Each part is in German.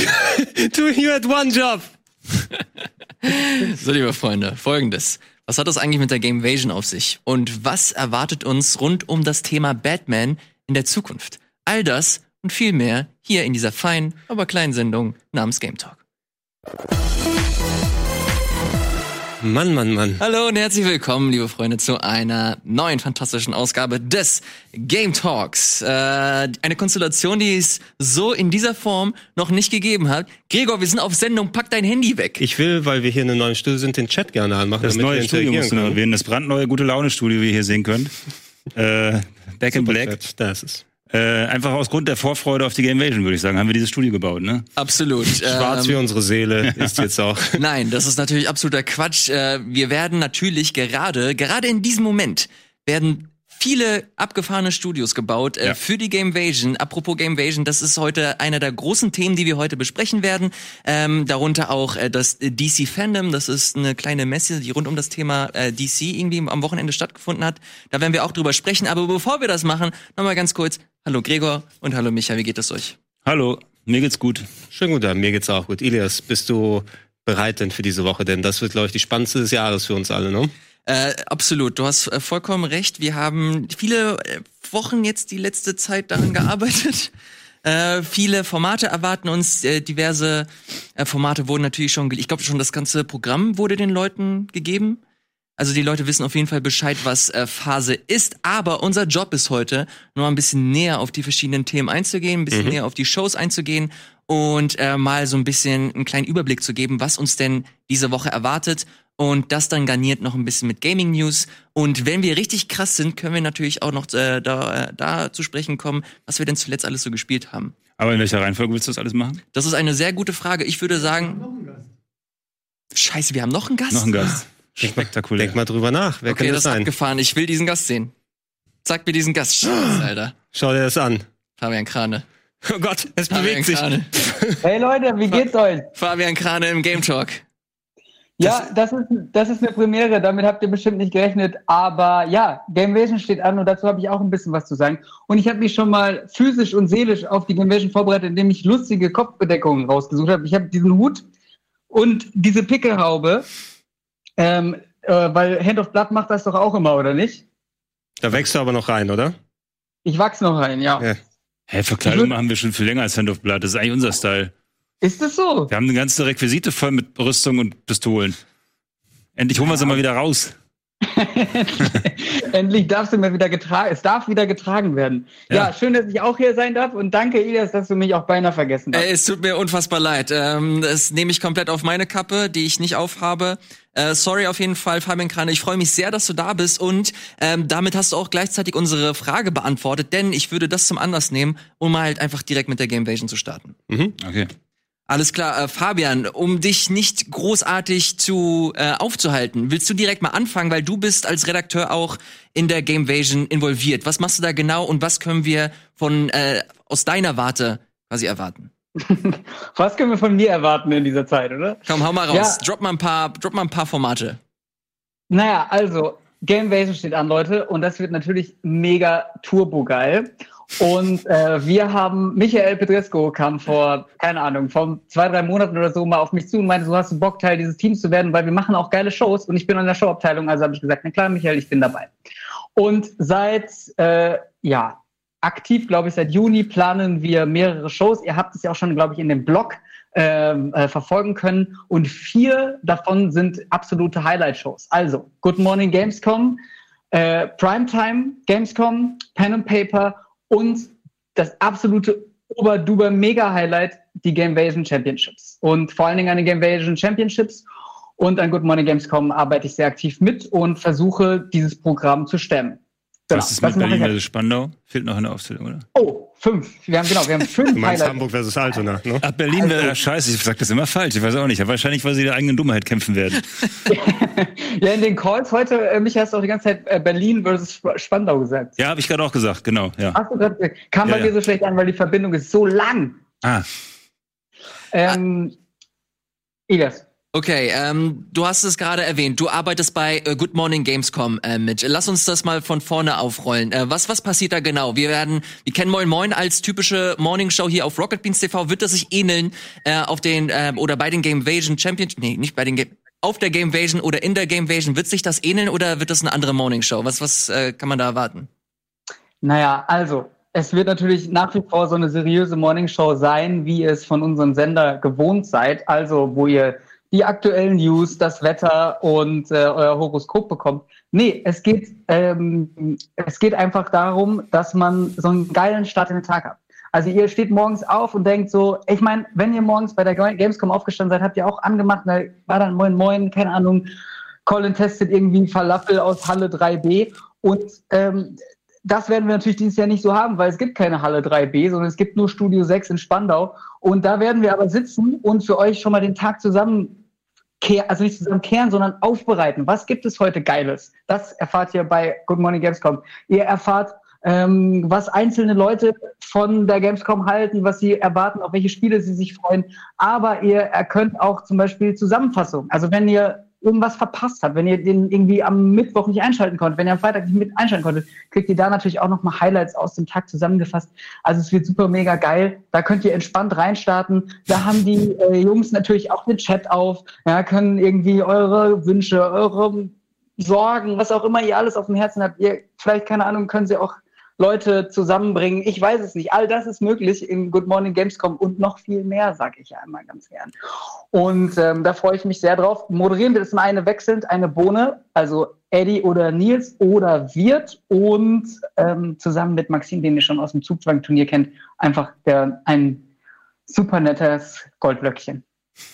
You had one job. So, liebe Freunde, Folgendes. Was hat das eigentlich mit der Gamevasion auf sich? Und was erwartet uns rund um das Thema Batman in der Zukunft? All das und viel mehr hier in dieser feinen, aber kleinen Sendung namens Game Talk. Mann. Hallo und herzlich willkommen, liebe Freunde, zu einer neuen fantastischen Ausgabe des Game Talks. Eine Konstellation, die es so in dieser Form noch nicht gegeben hat. Gregor, wir sind auf Sendung, pack dein Handy weg. Ich will, weil wir hier in einem neuen Studio sind, den Chat gerne anmachen. Das neue Studio musst du noch erwähnen, das brandneue Gute-Laune-Studio, wie ihr hier sehen könnt. Back in Black. Das ist einfach aus Grund der Vorfreude auf die Gamevasion, würde ich sagen, haben wir dieses Studio gebaut, ne? Absolut. Schwarz wie unsere Seele ist jetzt auch. Nein, das ist natürlich absoluter Quatsch. Wir werden natürlich gerade in diesem Moment werden viele abgefahrene Studios gebaut für die Gamevasion. Apropos Gamevasion, das ist heute einer der großen Themen, die wir heute besprechen werden. Darunter auch das DC Fandom. Das ist eine kleine Messe, die rund um das Thema DC irgendwie am Wochenende stattgefunden hat. Da werden wir auch drüber sprechen. Aber bevor wir das machen, nochmal ganz kurz. Hallo Gregor und hallo Micha, wie geht es euch? Hallo, mir geht's gut. Schönen guten Tag, mir geht's auch gut. Ilias, bist du bereit denn für diese Woche? Denn das wird, glaube ich, die spannendste des Jahres für uns alle, ne? Absolut, du hast vollkommen recht. Wir haben viele Wochen jetzt die letzte Zeit daran gearbeitet. Viele Formate erwarten uns, diverse Formate wurden natürlich schon, ich glaube schon das ganze Programm wurde den Leuten gegeben. Also die Leute wissen auf jeden Fall Bescheid, was Phase ist. Aber unser Job ist heute, noch ein bisschen näher auf die verschiedenen Themen einzugehen, ein bisschen näher auf die Shows einzugehen und mal so ein bisschen einen kleinen Überblick zu geben, was uns denn diese Woche erwartet. Und das dann garniert noch ein bisschen mit Gaming News. Und wenn wir richtig krass sind, können wir natürlich auch noch da zu sprechen kommen, was wir denn zuletzt alles so gespielt haben. Aber in welcher Reihenfolge willst du das alles machen? Das ist eine sehr gute Frage. Ich würde sagen... Scheiße, wir haben noch einen Gast? Noch einen Gast. Spektakulär. Denk mal drüber nach. Wer kann das sein? Okay, das ist abgefahren. Ich will diesen Gast sehen. Sag mir diesen Gast. Scheiße, Alter. Schau dir das an. Fabian Krane. Oh Gott, es bewegt sich. Hey Leute, wie geht's euch? Fabian Krane im Game Talk. Ja, das ist eine Premiere, damit habt ihr bestimmt nicht gerechnet, aber ja, Gamevasion steht an und dazu habe ich auch ein bisschen was zu sagen. Und ich habe mich schon mal physisch und seelisch auf die Gamevasion vorbereitet, indem ich lustige Kopfbedeckungen rausgesucht habe. Ich habe diesen Hut und diese Pickelhaube, weil Hand of Blood macht das doch auch immer, oder nicht? Da wächst du aber noch rein, oder? Ich wachs noch rein, ja. Hä, Verkleidung machen wir schon viel länger als Hand of Blood, das ist eigentlich unser Style. Ist das so? Wir haben eine ganze Requisite voll mit Rüstung und Pistolen. Endlich holen wir sie mal wieder raus. Endlich darfst du mir wieder es darf wieder getragen werden. Ja, schön, dass ich auch hier sein darf und danke, Ilias, dass du mich auch beinahe vergessen hast. Es tut mir unfassbar leid. Das nehme ich komplett auf meine Kappe, die ich nicht aufhabe. Sorry auf jeden Fall, Fabian Krane. Ich freue mich sehr, dass du da bist und damit hast du auch gleichzeitig unsere Frage beantwortet, denn ich würde das zum Anlass nehmen, um halt einfach direkt mit der Gamevasion zu starten. Okay. Alles klar, Fabian, um dich nicht großartig aufzuhalten, willst du direkt mal anfangen, weil du bist als Redakteur auch in der Gamevasion involviert. Was machst du da genau und was können wir aus deiner Warte quasi erwarten? Was können wir von mir erwarten in dieser Zeit, oder? Komm, hau mal raus. Ja. Drop mal ein paar Formate. Naja, also, Gamevasion steht an, Leute, und das wird natürlich mega turbogeil. Und Michael Pedresco kam vor 2-3 Monaten oder so mal auf mich zu und meinte, so hast du Bock, Teil dieses Teams zu werden, weil wir machen auch geile Shows und ich bin in der Showabteilung, also habe ich gesagt, na klar, Michael, ich bin dabei. Und seit aktiv, glaube ich, seit Juni planen wir mehrere Shows. Ihr habt es ja auch schon, glaube ich, in dem Blog verfolgen können und 4 davon sind absolute Highlight-Shows. Also, Good Morning Gamescom, Primetime Gamescom, Pen and Paper und das absolute Oberduber-Mega-Highlight, die Gamevasion Championships. Und vor allen Dingen an den Gamevasion Championships und an Good Morning Gamescom arbeite ich sehr aktiv mit und versuche, dieses Programm zu stemmen. Genau, was ist mit Berlin versus Spandau? Fehlt noch eine Aufzählung, oder? Oh, 5. Wir haben 5 Du meinst Highlights. Hamburg versus Altona, ne? Ach, Berlin wäre scheiße, ich sag das immer falsch, ich weiß auch nicht. Wahrscheinlich, weil sie der eigenen Dummheit kämpfen werden. Ja, in den Calls heute, Micha, hast du auch die ganze Zeit Berlin versus Spandau gesagt. Ja, habe ich gerade auch gesagt, genau. Ja. Hast du gerade gesagt? Kam bei dir so schlecht an, weil die Verbindung ist so lang. Ilias. Okay, du hast es gerade erwähnt, du arbeitest bei Good Morning Gamescom mit. Lass uns das mal von vorne aufrollen. Was passiert da genau? Wir kennen Moin Moin als typische Morningshow hier auf Rocket Beans TV. Wird das sich ähneln auf den oder bei den Gamevasion Championship? Nee, nicht bei den auf der Gamevasion oder in der Gamevasion. Wird sich das ähneln oder wird das eine andere Morningshow? Was kann man da erwarten? Naja, also es wird natürlich nach wie vor so eine seriöse Morningshow sein, wie ihr es von unserem Sender gewohnt seid. Also wo ihr die aktuellen News, das Wetter und euer Horoskop bekommt. Nee, es geht einfach darum, dass man so einen geilen Start in den Tag hat. Also ihr steht morgens auf und denkt so, ich meine, wenn ihr morgens bei der Gamescom aufgestanden seid, habt ihr auch angemacht, da war dann Moin Moin, keine Ahnung, Colin testet irgendwie Falafel aus Halle 3B und das werden wir natürlich dieses Jahr nicht so haben, weil es gibt keine Halle 3B, sondern es gibt nur Studio 6 in Spandau und da werden wir aber sitzen und für euch schon mal den Tag also nicht zusammenkehren, sondern aufbereiten. Was gibt es heute Geiles? Das erfahrt ihr bei Good Morning Gamescom. Ihr erfahrt, was einzelne Leute von der Gamescom halten, was sie erwarten, auf welche Spiele sie sich freuen. Aber ihr könnt auch zum Beispiel Zusammenfassungen. Also wenn ihr irgendwas verpasst habt, wenn ihr den irgendwie am Mittwoch nicht einschalten konntet, wenn ihr am Freitag nicht mit einschalten konntet, kriegt ihr da natürlich auch nochmal Highlights aus dem Tag zusammengefasst. Also es wird super mega geil. Da könnt ihr entspannt reinstarten. Da haben die Jungs natürlich auch den Chat auf, ja, können irgendwie eure Wünsche, eure Sorgen, was auch immer ihr alles auf dem Herzen habt. Ihr, vielleicht, keine Ahnung, können sie auch Leute zusammenbringen. Ich weiß es nicht. All das ist möglich in Good Morning Gamescom und noch viel mehr, sage ich ja einmal ganz gern. Und da freue ich mich sehr drauf. Moderieren wir das mal eine wechselnd, eine Bohne, also Eddie oder Nils oder Wirt und zusammen mit Maxim, den ihr schon aus dem Zugzwang-Turnier kennt, einfach ein super nettes Goldblöckchen.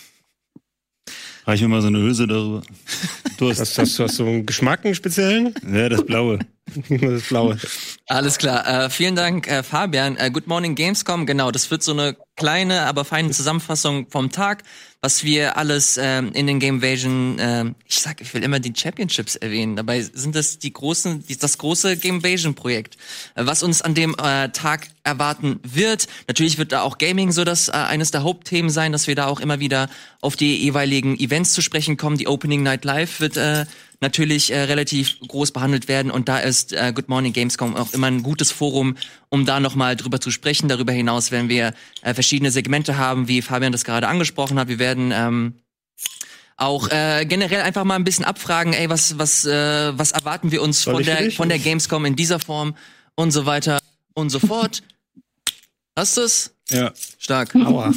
Reich mir mal so eine Hülse darüber. Du hast so einen Geschmack, einen speziellen? Ja, das Blaue. Das Blaue. Alles klar. Vielen Dank, Fabian. Good Morning Gamescom, genau. Das wird so eine kleine, aber feine Zusammenfassung vom Tag, was wir alles in den Gamevasion, ich will immer die Championships erwähnen. Dabei sind das das große Gamevasion-Projekt, was uns an dem Tag erwarten wird. Natürlich wird da auch Gaming so das eines der Hauptthemen sein, dass wir da auch immer wieder auf die jeweiligen Events zu sprechen kommen. Die Opening Night Live wird natürlich relativ groß behandelt werden und da ist Good Morning Gamescom auch immer ein gutes Forum, um da nochmal drüber zu sprechen. Darüber hinaus werden wir verschiedene Segmente haben, wie Fabian das gerade angesprochen hat. Wir werden auch generell einfach mal ein bisschen abfragen, was erwarten wir uns von der Gamescom in dieser Form und so weiter und so fort. Hast du's? Ja. Stark. Aua.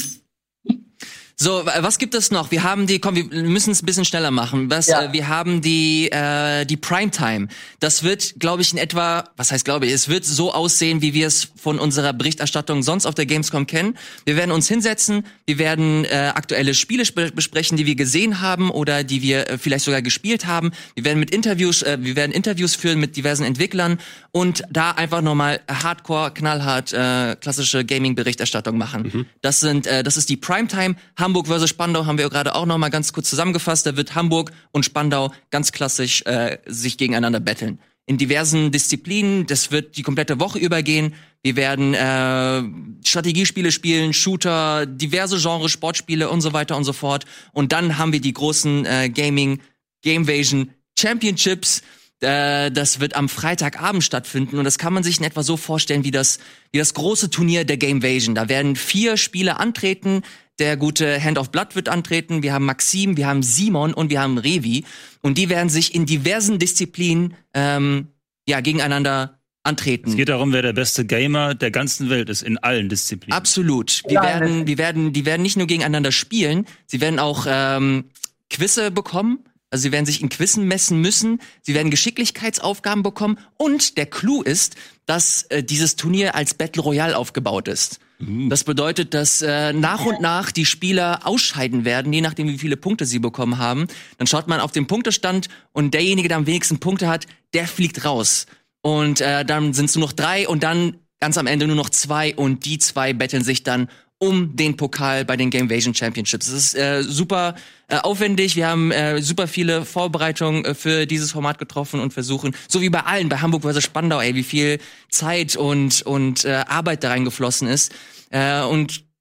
So, was gibt es noch? Wir müssen es ein bisschen schneller machen. Wir haben die Primetime. Das wird, glaube ich, es wird so aussehen, wie wir es von unserer Berichterstattung sonst auf der Gamescom kennen. Wir werden uns hinsetzen, wir werden aktuelle Spiele besprechen, die wir gesehen haben oder die wir vielleicht sogar gespielt haben. Wir werden Interviews führen mit diversen Entwicklern und da einfach nochmal hardcore, knallhart, klassische Gaming-Berichterstattung machen. Mhm. Das ist die Primetime. Hamburg versus Spandau haben wir gerade auch noch mal ganz kurz zusammengefasst. Da wird Hamburg und Spandau ganz klassisch sich gegeneinander betteln. In diversen Disziplinen, das wird die komplette Woche übergehen. Wir werden Strategiespiele spielen, Shooter, diverse Genres, Sportspiele und so weiter und so fort. Und dann haben wir die großen Gamevasion Championships. Das wird am Freitagabend stattfinden und das kann man sich in etwa so vorstellen wie das große Turnier der Gamevasion. Da werden 4 Spieler antreten. Der gute Hand of Blood wird antreten. Wir haben Maxim, wir haben Simon und wir haben Revi. Und die werden sich in diversen Disziplinen gegeneinander antreten. Es geht darum, wer der beste Gamer der ganzen Welt ist, in allen Disziplinen. Absolut. Die werden nicht nur gegeneinander spielen, sie werden auch Quizze bekommen. Also sie werden sich in Quizzen messen müssen, sie werden Geschicklichkeitsaufgaben bekommen und der Clou ist, dass dieses Turnier als Battle Royale aufgebaut ist. Das bedeutet, dass nach und nach die Spieler ausscheiden werden, je nachdem wie viele Punkte sie bekommen haben. Dann schaut man auf den Punktestand und derjenige, der am wenigsten Punkte hat, der fliegt raus. Und dann sind es nur noch 3 und dann ganz am Ende nur noch 2 und die 2 betteln sich dann um den Pokal bei den Gamevasion Championships. Das ist super aufwendig. Wir haben super viele Vorbereitungen für dieses Format getroffen und versuchen, so wie bei allen, bei Hamburg vs. Spandau, wie viel Zeit und Arbeit da reingeflossen ist. Und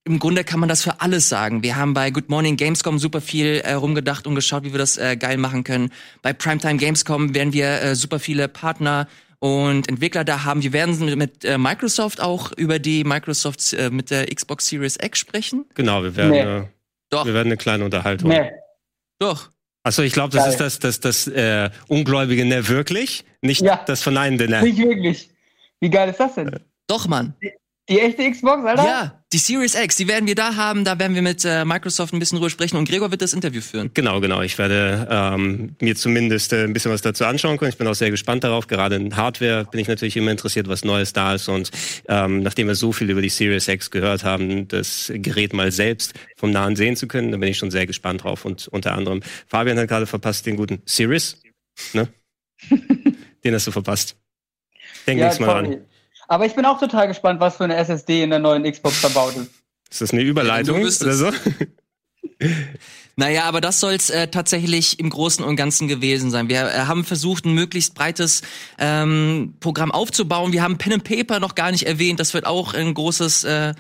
im Grunde kann man das für alles sagen. Wir haben bei Good Morning Gamescom super viel rumgedacht und geschaut, wie wir das geil machen können. Bei Primetime Gamescom werden wir super viele Partner und Entwickler da haben. Wir werden mit Microsoft auch über die Microsoft mit der Xbox Series X sprechen. Genau, wir werden eine kleine Unterhaltung. Nee. Doch. Achso, ich glaube, das ist das ungläubige Ne wirklich, nicht das verneinende Ne. Nicht wirklich. Wie geil ist das denn? Doch, Mann. Die echte Xbox, Alter? Ja, die Series X, die werden wir da haben. Da werden wir mit Microsoft ein bisschen drüber sprechen und Gregor wird das Interview führen. Genau. Ich werde mir zumindest ein bisschen was dazu anschauen können. Ich bin auch sehr gespannt darauf. Gerade in Hardware bin ich natürlich immer interessiert, was Neues da ist. Und nachdem wir so viel über die Series X gehört haben, das Gerät mal selbst vom Nahen sehen zu können, da bin ich schon sehr gespannt drauf. Und unter anderem, Fabian hat gerade verpasst den guten Series. Ne? Den hast du verpasst. Denk nächstes Mal an. Aber ich bin auch total gespannt, was für eine SSD in der neuen Xbox verbaut ist. Ist das eine Überleitung oder so? Naja, aber das soll's tatsächlich im Großen und Ganzen gewesen sein. Wir haben versucht, ein möglichst breites Programm aufzubauen. Wir haben Pen and Paper noch gar nicht erwähnt. Das wird auch ein großer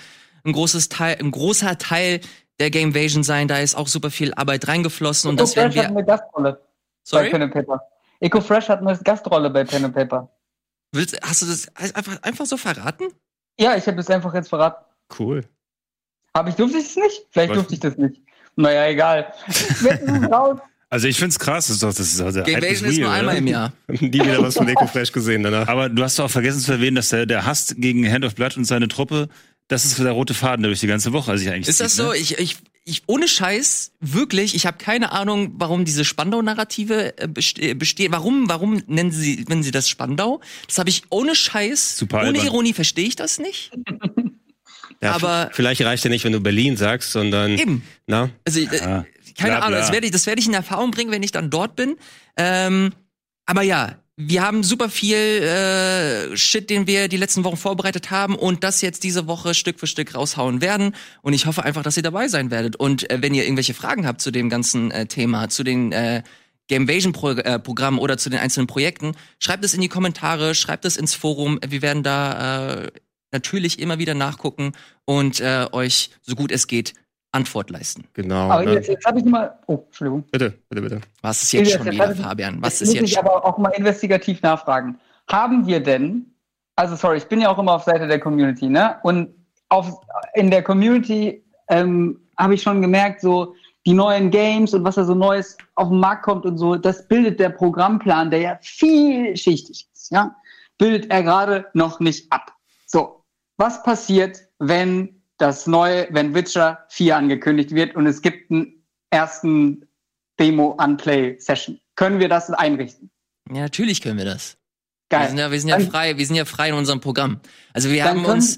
Teil der Gamevasion sein. Da ist auch super viel Arbeit reingeflossen. Und das werden wir. Hat eine Gastrolle bei Pen and Paper. EcoFresh hat eine Gastrolle bei Pen and Paper. Hast du das einfach so verraten? Ja, ich habe das einfach jetzt verraten. Cool. Durfte ich es nicht? Vielleicht durfte ich das nicht. Naja, egal. Raus. Also ich find's krass. Das ist Gamevasion ist nur einmal im Jahr. Nie wieder was von EcoFresh gesehen danach. Aber du hast doch auch vergessen zu erwähnen, dass der Hass gegen Hand of Blood und seine Truppe, das ist der rote Faden durch die ganze Woche. Also ist das so? Ich ohne Scheiß, wirklich, ich habe keine Ahnung, warum diese Spandau-Narrative bestehen. Warum nennen sie das Spandau? Das habe ich ohne Scheiß, super ohne albern. Ironie verstehe ich das nicht. Ja, aber vielleicht reicht ja nicht, wenn du Berlin sagst, sondern eben. Na? Also keine Ahnung, das werde ich in Erfahrung bringen, wenn ich dann dort bin. Aber ja, wir haben super viel Shit, den wir die letzten Wochen vorbereitet haben und das jetzt diese Woche Stück für Stück raushauen werden. Und ich hoffe einfach, dass ihr dabei sein werdet. Und wenn ihr irgendwelche Fragen habt zu dem ganzen Thema, zu den Gamevasion-Programmen oder zu den einzelnen Projekten, schreibt es in die Kommentare, schreibt es ins Forum. Wir werden da natürlich immer wieder nachgucken und euch, so gut es geht, Antwort leisten. Genau. Aber jetzt habe ich mal. Oh, Entschuldigung. Bitte. Was ist jetzt schon wieder, Fabian? Was ist jetzt schon? Ich aber auch mal investigativ nachfragen. Haben wir denn, also sorry, ich bin ja auch immer auf Seite der Community, ne? Und in der Community habe ich schon gemerkt, so die neuen Games und was da so Neues auf den Markt kommt und so, das bildet der Programmplan, der ja vielschichtig ist, ja, bildet er gerade noch nicht ab. So, was passiert, wenn Witcher 4 angekündigt wird und es gibt einen ersten Demo-Unplay-Session? Können wir das einrichten? Ja, natürlich können wir das. Geil. Wir sind ja frei in unserem Programm. Also wir haben uns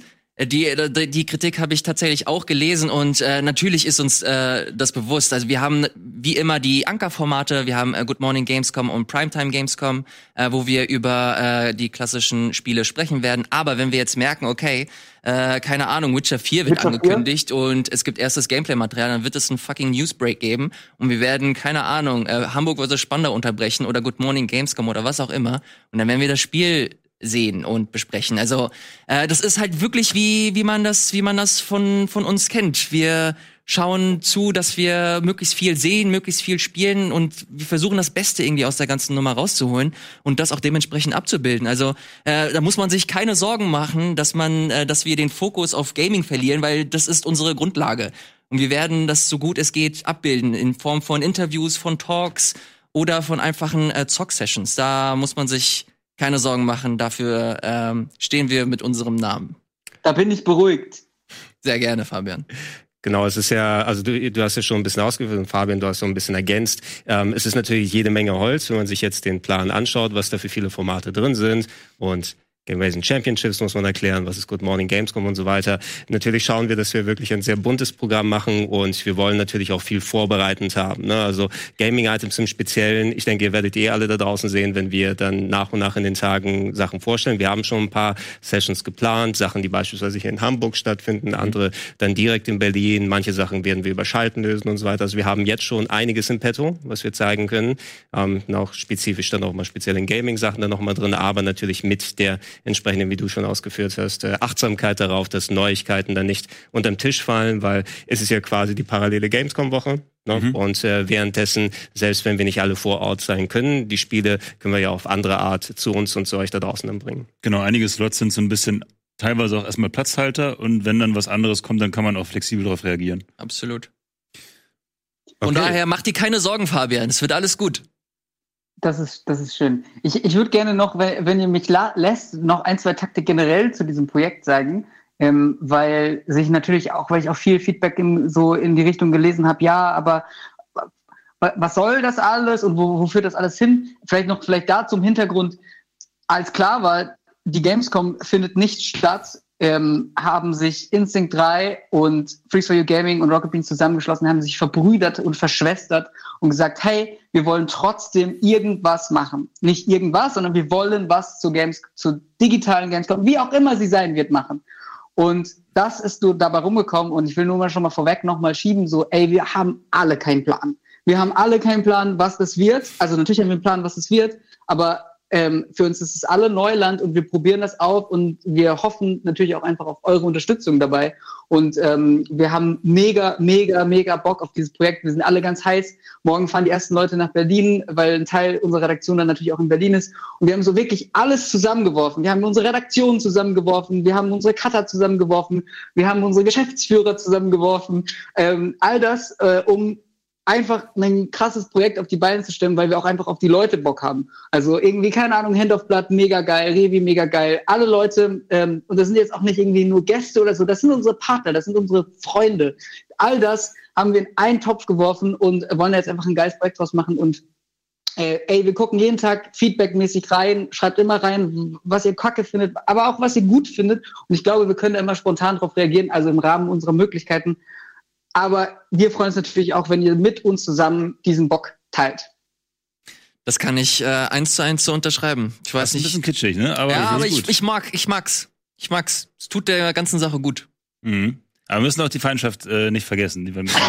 die Kritik habe ich tatsächlich auch gelesen und natürlich ist uns das bewusst. Also wir haben wie immer die Ankerformate, wir haben Good Morning Gamescom und Primetime Gamescom, wo wir über die klassischen Spiele sprechen werden. Aber wenn wir jetzt merken, okay, keine Ahnung, Witcher 4 wird angekündigt und es gibt erstes Gameplay-Material, dann wird es einen fucking Newsbreak geben und wir werden, keine Ahnung, Hamburg vs. Spandau unterbrechen oder Good Morning Gamescom oder was auch immer und dann werden wir das Spiel sehen und besprechen. Also das ist halt wirklich wie man das von uns kennt. Wir schauen zu, dass wir möglichst viel sehen, möglichst viel spielen und wir versuchen das Beste irgendwie aus der ganzen Nummer rauszuholen und das auch dementsprechend abzubilden. Also da muss man sich keine Sorgen machen, dass wir den Fokus auf Gaming verlieren, weil das ist unsere Grundlage. Und wir werden das so gut es geht abbilden in Form von Interviews, von Talks oder von einfachen Zock-Sessions. Da muss man sich keine Sorgen machen, dafür stehen wir mit unserem Namen. Da bin ich beruhigt. Sehr gerne, Fabian. Genau, es ist ja, also du hast ja schon ein bisschen ausgeführt und Fabian, du hast so ein bisschen ergänzt. Es ist natürlich jede Menge Holz, wenn man sich jetzt den Plan anschaut, was da für viele Formate drin sind und Gamevasion Championships muss man erklären, was ist Good Morning Gamescom und so weiter. Natürlich schauen wir, dass wir wirklich ein sehr buntes Programm machen und wir wollen natürlich auch viel vorbereitend haben. Ne? Also Gaming-Items im Speziellen, ich denke, ihr werdet alle da draußen sehen, wenn wir dann nach und nach in den Tagen Sachen vorstellen. Wir haben schon ein paar Sessions geplant, Sachen, die beispielsweise hier in Hamburg stattfinden, andere dann direkt in Berlin, manche Sachen werden wir über Schalten lösen und so weiter. Also wir haben jetzt schon einiges im Petto, was wir zeigen können. Auch spezifisch dann auch mal speziell in Gaming-Sachen dann noch mal drin, aber natürlich mit der entsprechende, wie du schon ausgeführt hast, Achtsamkeit darauf, dass Neuigkeiten dann nicht unterm Tisch fallen, weil es ist ja quasi die parallele Gamescom-Woche. Ne? Und währenddessen, selbst wenn wir nicht alle vor Ort sein können, die Spiele können wir ja auf andere Art zu uns und zu euch da draußen dann bringen. Genau, einige Slots sind so ein bisschen teilweise auch erstmal Platzhalter und wenn dann was anderes kommt, dann kann man auch flexibel darauf reagieren. Absolut. Von daher mach dir keine Sorgen, Fabian. Es wird alles gut. Das ist schön. Ich würde gerne noch, wenn ihr mich lässt, noch 1, 2 Takte generell zu diesem Projekt sagen, weil ich auch viel Feedback in die Richtung gelesen habe, ja, aber was soll das alles und wo führt das alles hin? Vielleicht da zum Hintergrund, als klar war, die Gamescom findet nicht statt, haben sich Instinct 3 und Freeze 4U Gaming und Rocket Beans zusammengeschlossen, haben sich verbrüdert und verschwestert und gesagt, hey, wir wollen trotzdem irgendwas machen. Nicht irgendwas, sondern wir wollen was zur digitalen Gamescom, wie auch immer sie sein wird, machen. Und das ist dabei rumgekommen und ich will nur mal schon mal vorweg nochmal schieben, so, ey, wir haben alle keinen Plan. Wir haben alle keinen Plan, was das wird. Also natürlich haben wir einen Plan, was es wird, aber für uns ist es alle Neuland und wir probieren das auf und wir hoffen natürlich auch einfach auf eure Unterstützung dabei. Und wir haben mega, mega, mega Bock auf dieses Projekt. Wir sind alle ganz heiß. Morgen fahren die ersten Leute nach Berlin, weil ein Teil unserer Redaktion dann natürlich auch in Berlin ist. Und wir haben so wirklich alles zusammengeworfen. Wir haben unsere Redaktion zusammengeworfen. Wir haben unsere Cutter zusammengeworfen. Wir haben unsere Geschäftsführer zusammengeworfen. All das, um einfach ein krasses Projekt auf die Beine zu stellen, weil wir auch einfach auf die Leute Bock haben. Also irgendwie, keine Ahnung, Hand of Blood, mega geil, Revi, mega geil. Alle Leute, und das sind jetzt auch nicht irgendwie nur Gäste oder so, das sind unsere Partner, das sind unsere Freunde. All das haben wir in einen Topf geworfen und wollen da jetzt einfach ein geiles Projekt draus machen und wir gucken jeden Tag feedbackmäßig rein, schreibt immer rein, was ihr kacke findet, aber auch was ihr gut findet. Und ich glaube, wir können da immer spontan drauf reagieren, also im Rahmen unserer Möglichkeiten. Aber wir freuen uns natürlich auch, wenn ihr mit uns zusammen diesen Bock teilt. Das kann ich 1:1 so unterschreiben. Ich weiß nicht. Das ist ein bisschen kitschig, ne? Aber ich mag's. Es tut der ganzen Sache gut. Mhm. Aber wir müssen auch die Feindschaft nicht vergessen, die wir mit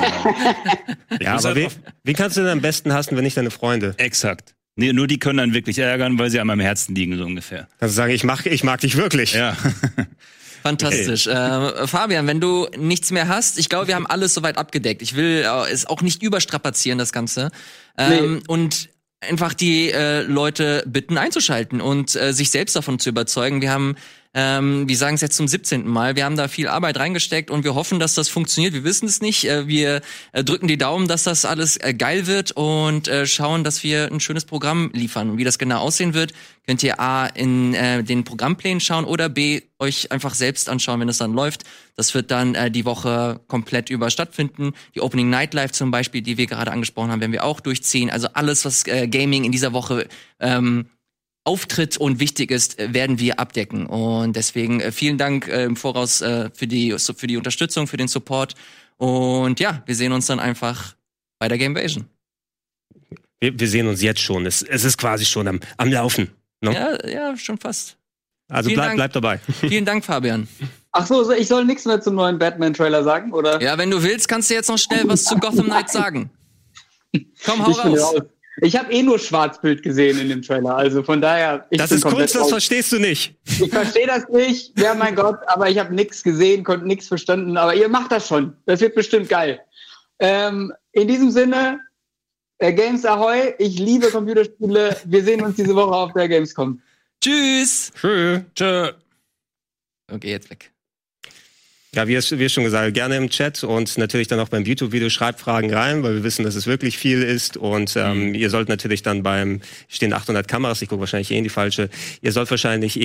Ja, aber wen kannst du denn am besten hassen, wenn nicht deine Freunde? Exakt. Nee, nur die können dann wirklich ärgern, weil sie an meinem Herzen liegen, so ungefähr. Kannst du sagen, ich mag dich wirklich. Ja. Fantastisch. Okay. Fabian, wenn du nichts mehr hast, ich glaube, wir haben alles soweit abgedeckt. Ich will es auch nicht überstrapazieren, das Ganze. Nee. Und einfach die Leute bitten einzuschalten und sich selbst davon zu überzeugen. Wir haben, wir sagen es jetzt zum 17. Mal, wir haben da viel Arbeit reingesteckt und wir hoffen, dass das funktioniert. Wir wissen es nicht. Wir drücken die Daumen, dass das alles geil wird und schauen, dass wir ein schönes Programm liefern. Und wie das genau aussehen wird, könnt ihr A, in den Programmplänen schauen oder B, euch einfach selbst anschauen, wenn es dann läuft. Das wird dann die Woche komplett über stattfinden. Die Opening Night Live zum Beispiel, die wir gerade angesprochen haben, werden wir auch durchziehen. Also alles, was Gaming in dieser Woche auftritt und wichtig ist, werden wir abdecken. Und deswegen vielen Dank im Voraus für die Unterstützung, für den Support. Und ja, wir sehen uns dann einfach bei der Gamevasion. Wir sehen uns jetzt schon. Es ist quasi schon am Laufen. No? Ja, schon fast. Also bleib dabei. Vielen Dank, Fabian. Ach so, ich soll nichts mehr zum neuen Batman-Trailer sagen, oder? Ja, wenn du willst, kannst du jetzt noch schnell was zu Gotham Knights sagen. Komm, hau raus. Ich habe nur Schwarzbild gesehen in dem Trailer, also von daher... Das ist Kunst, das verstehst du nicht. Ich verstehe das nicht, ja mein Gott, aber ich habe nichts gesehen, konnte nichts verstanden, aber ihr macht das schon, das wird bestimmt geil. In diesem Sinne, Games Ahoy, ich liebe Computerspiele, wir sehen uns diese Woche auf der Gamescom. Tschüss! Tschö. Okay, jetzt weg. Ja, wie schon gesagt, gerne im Chat und natürlich dann auch beim YouTube-Video schreibt Fragen rein, weil wir wissen, dass es wirklich viel ist und ihr sollt natürlich dann stehen 800 Kameras, ich gucke wahrscheinlich in die falsche, ihr sollt wahrscheinlich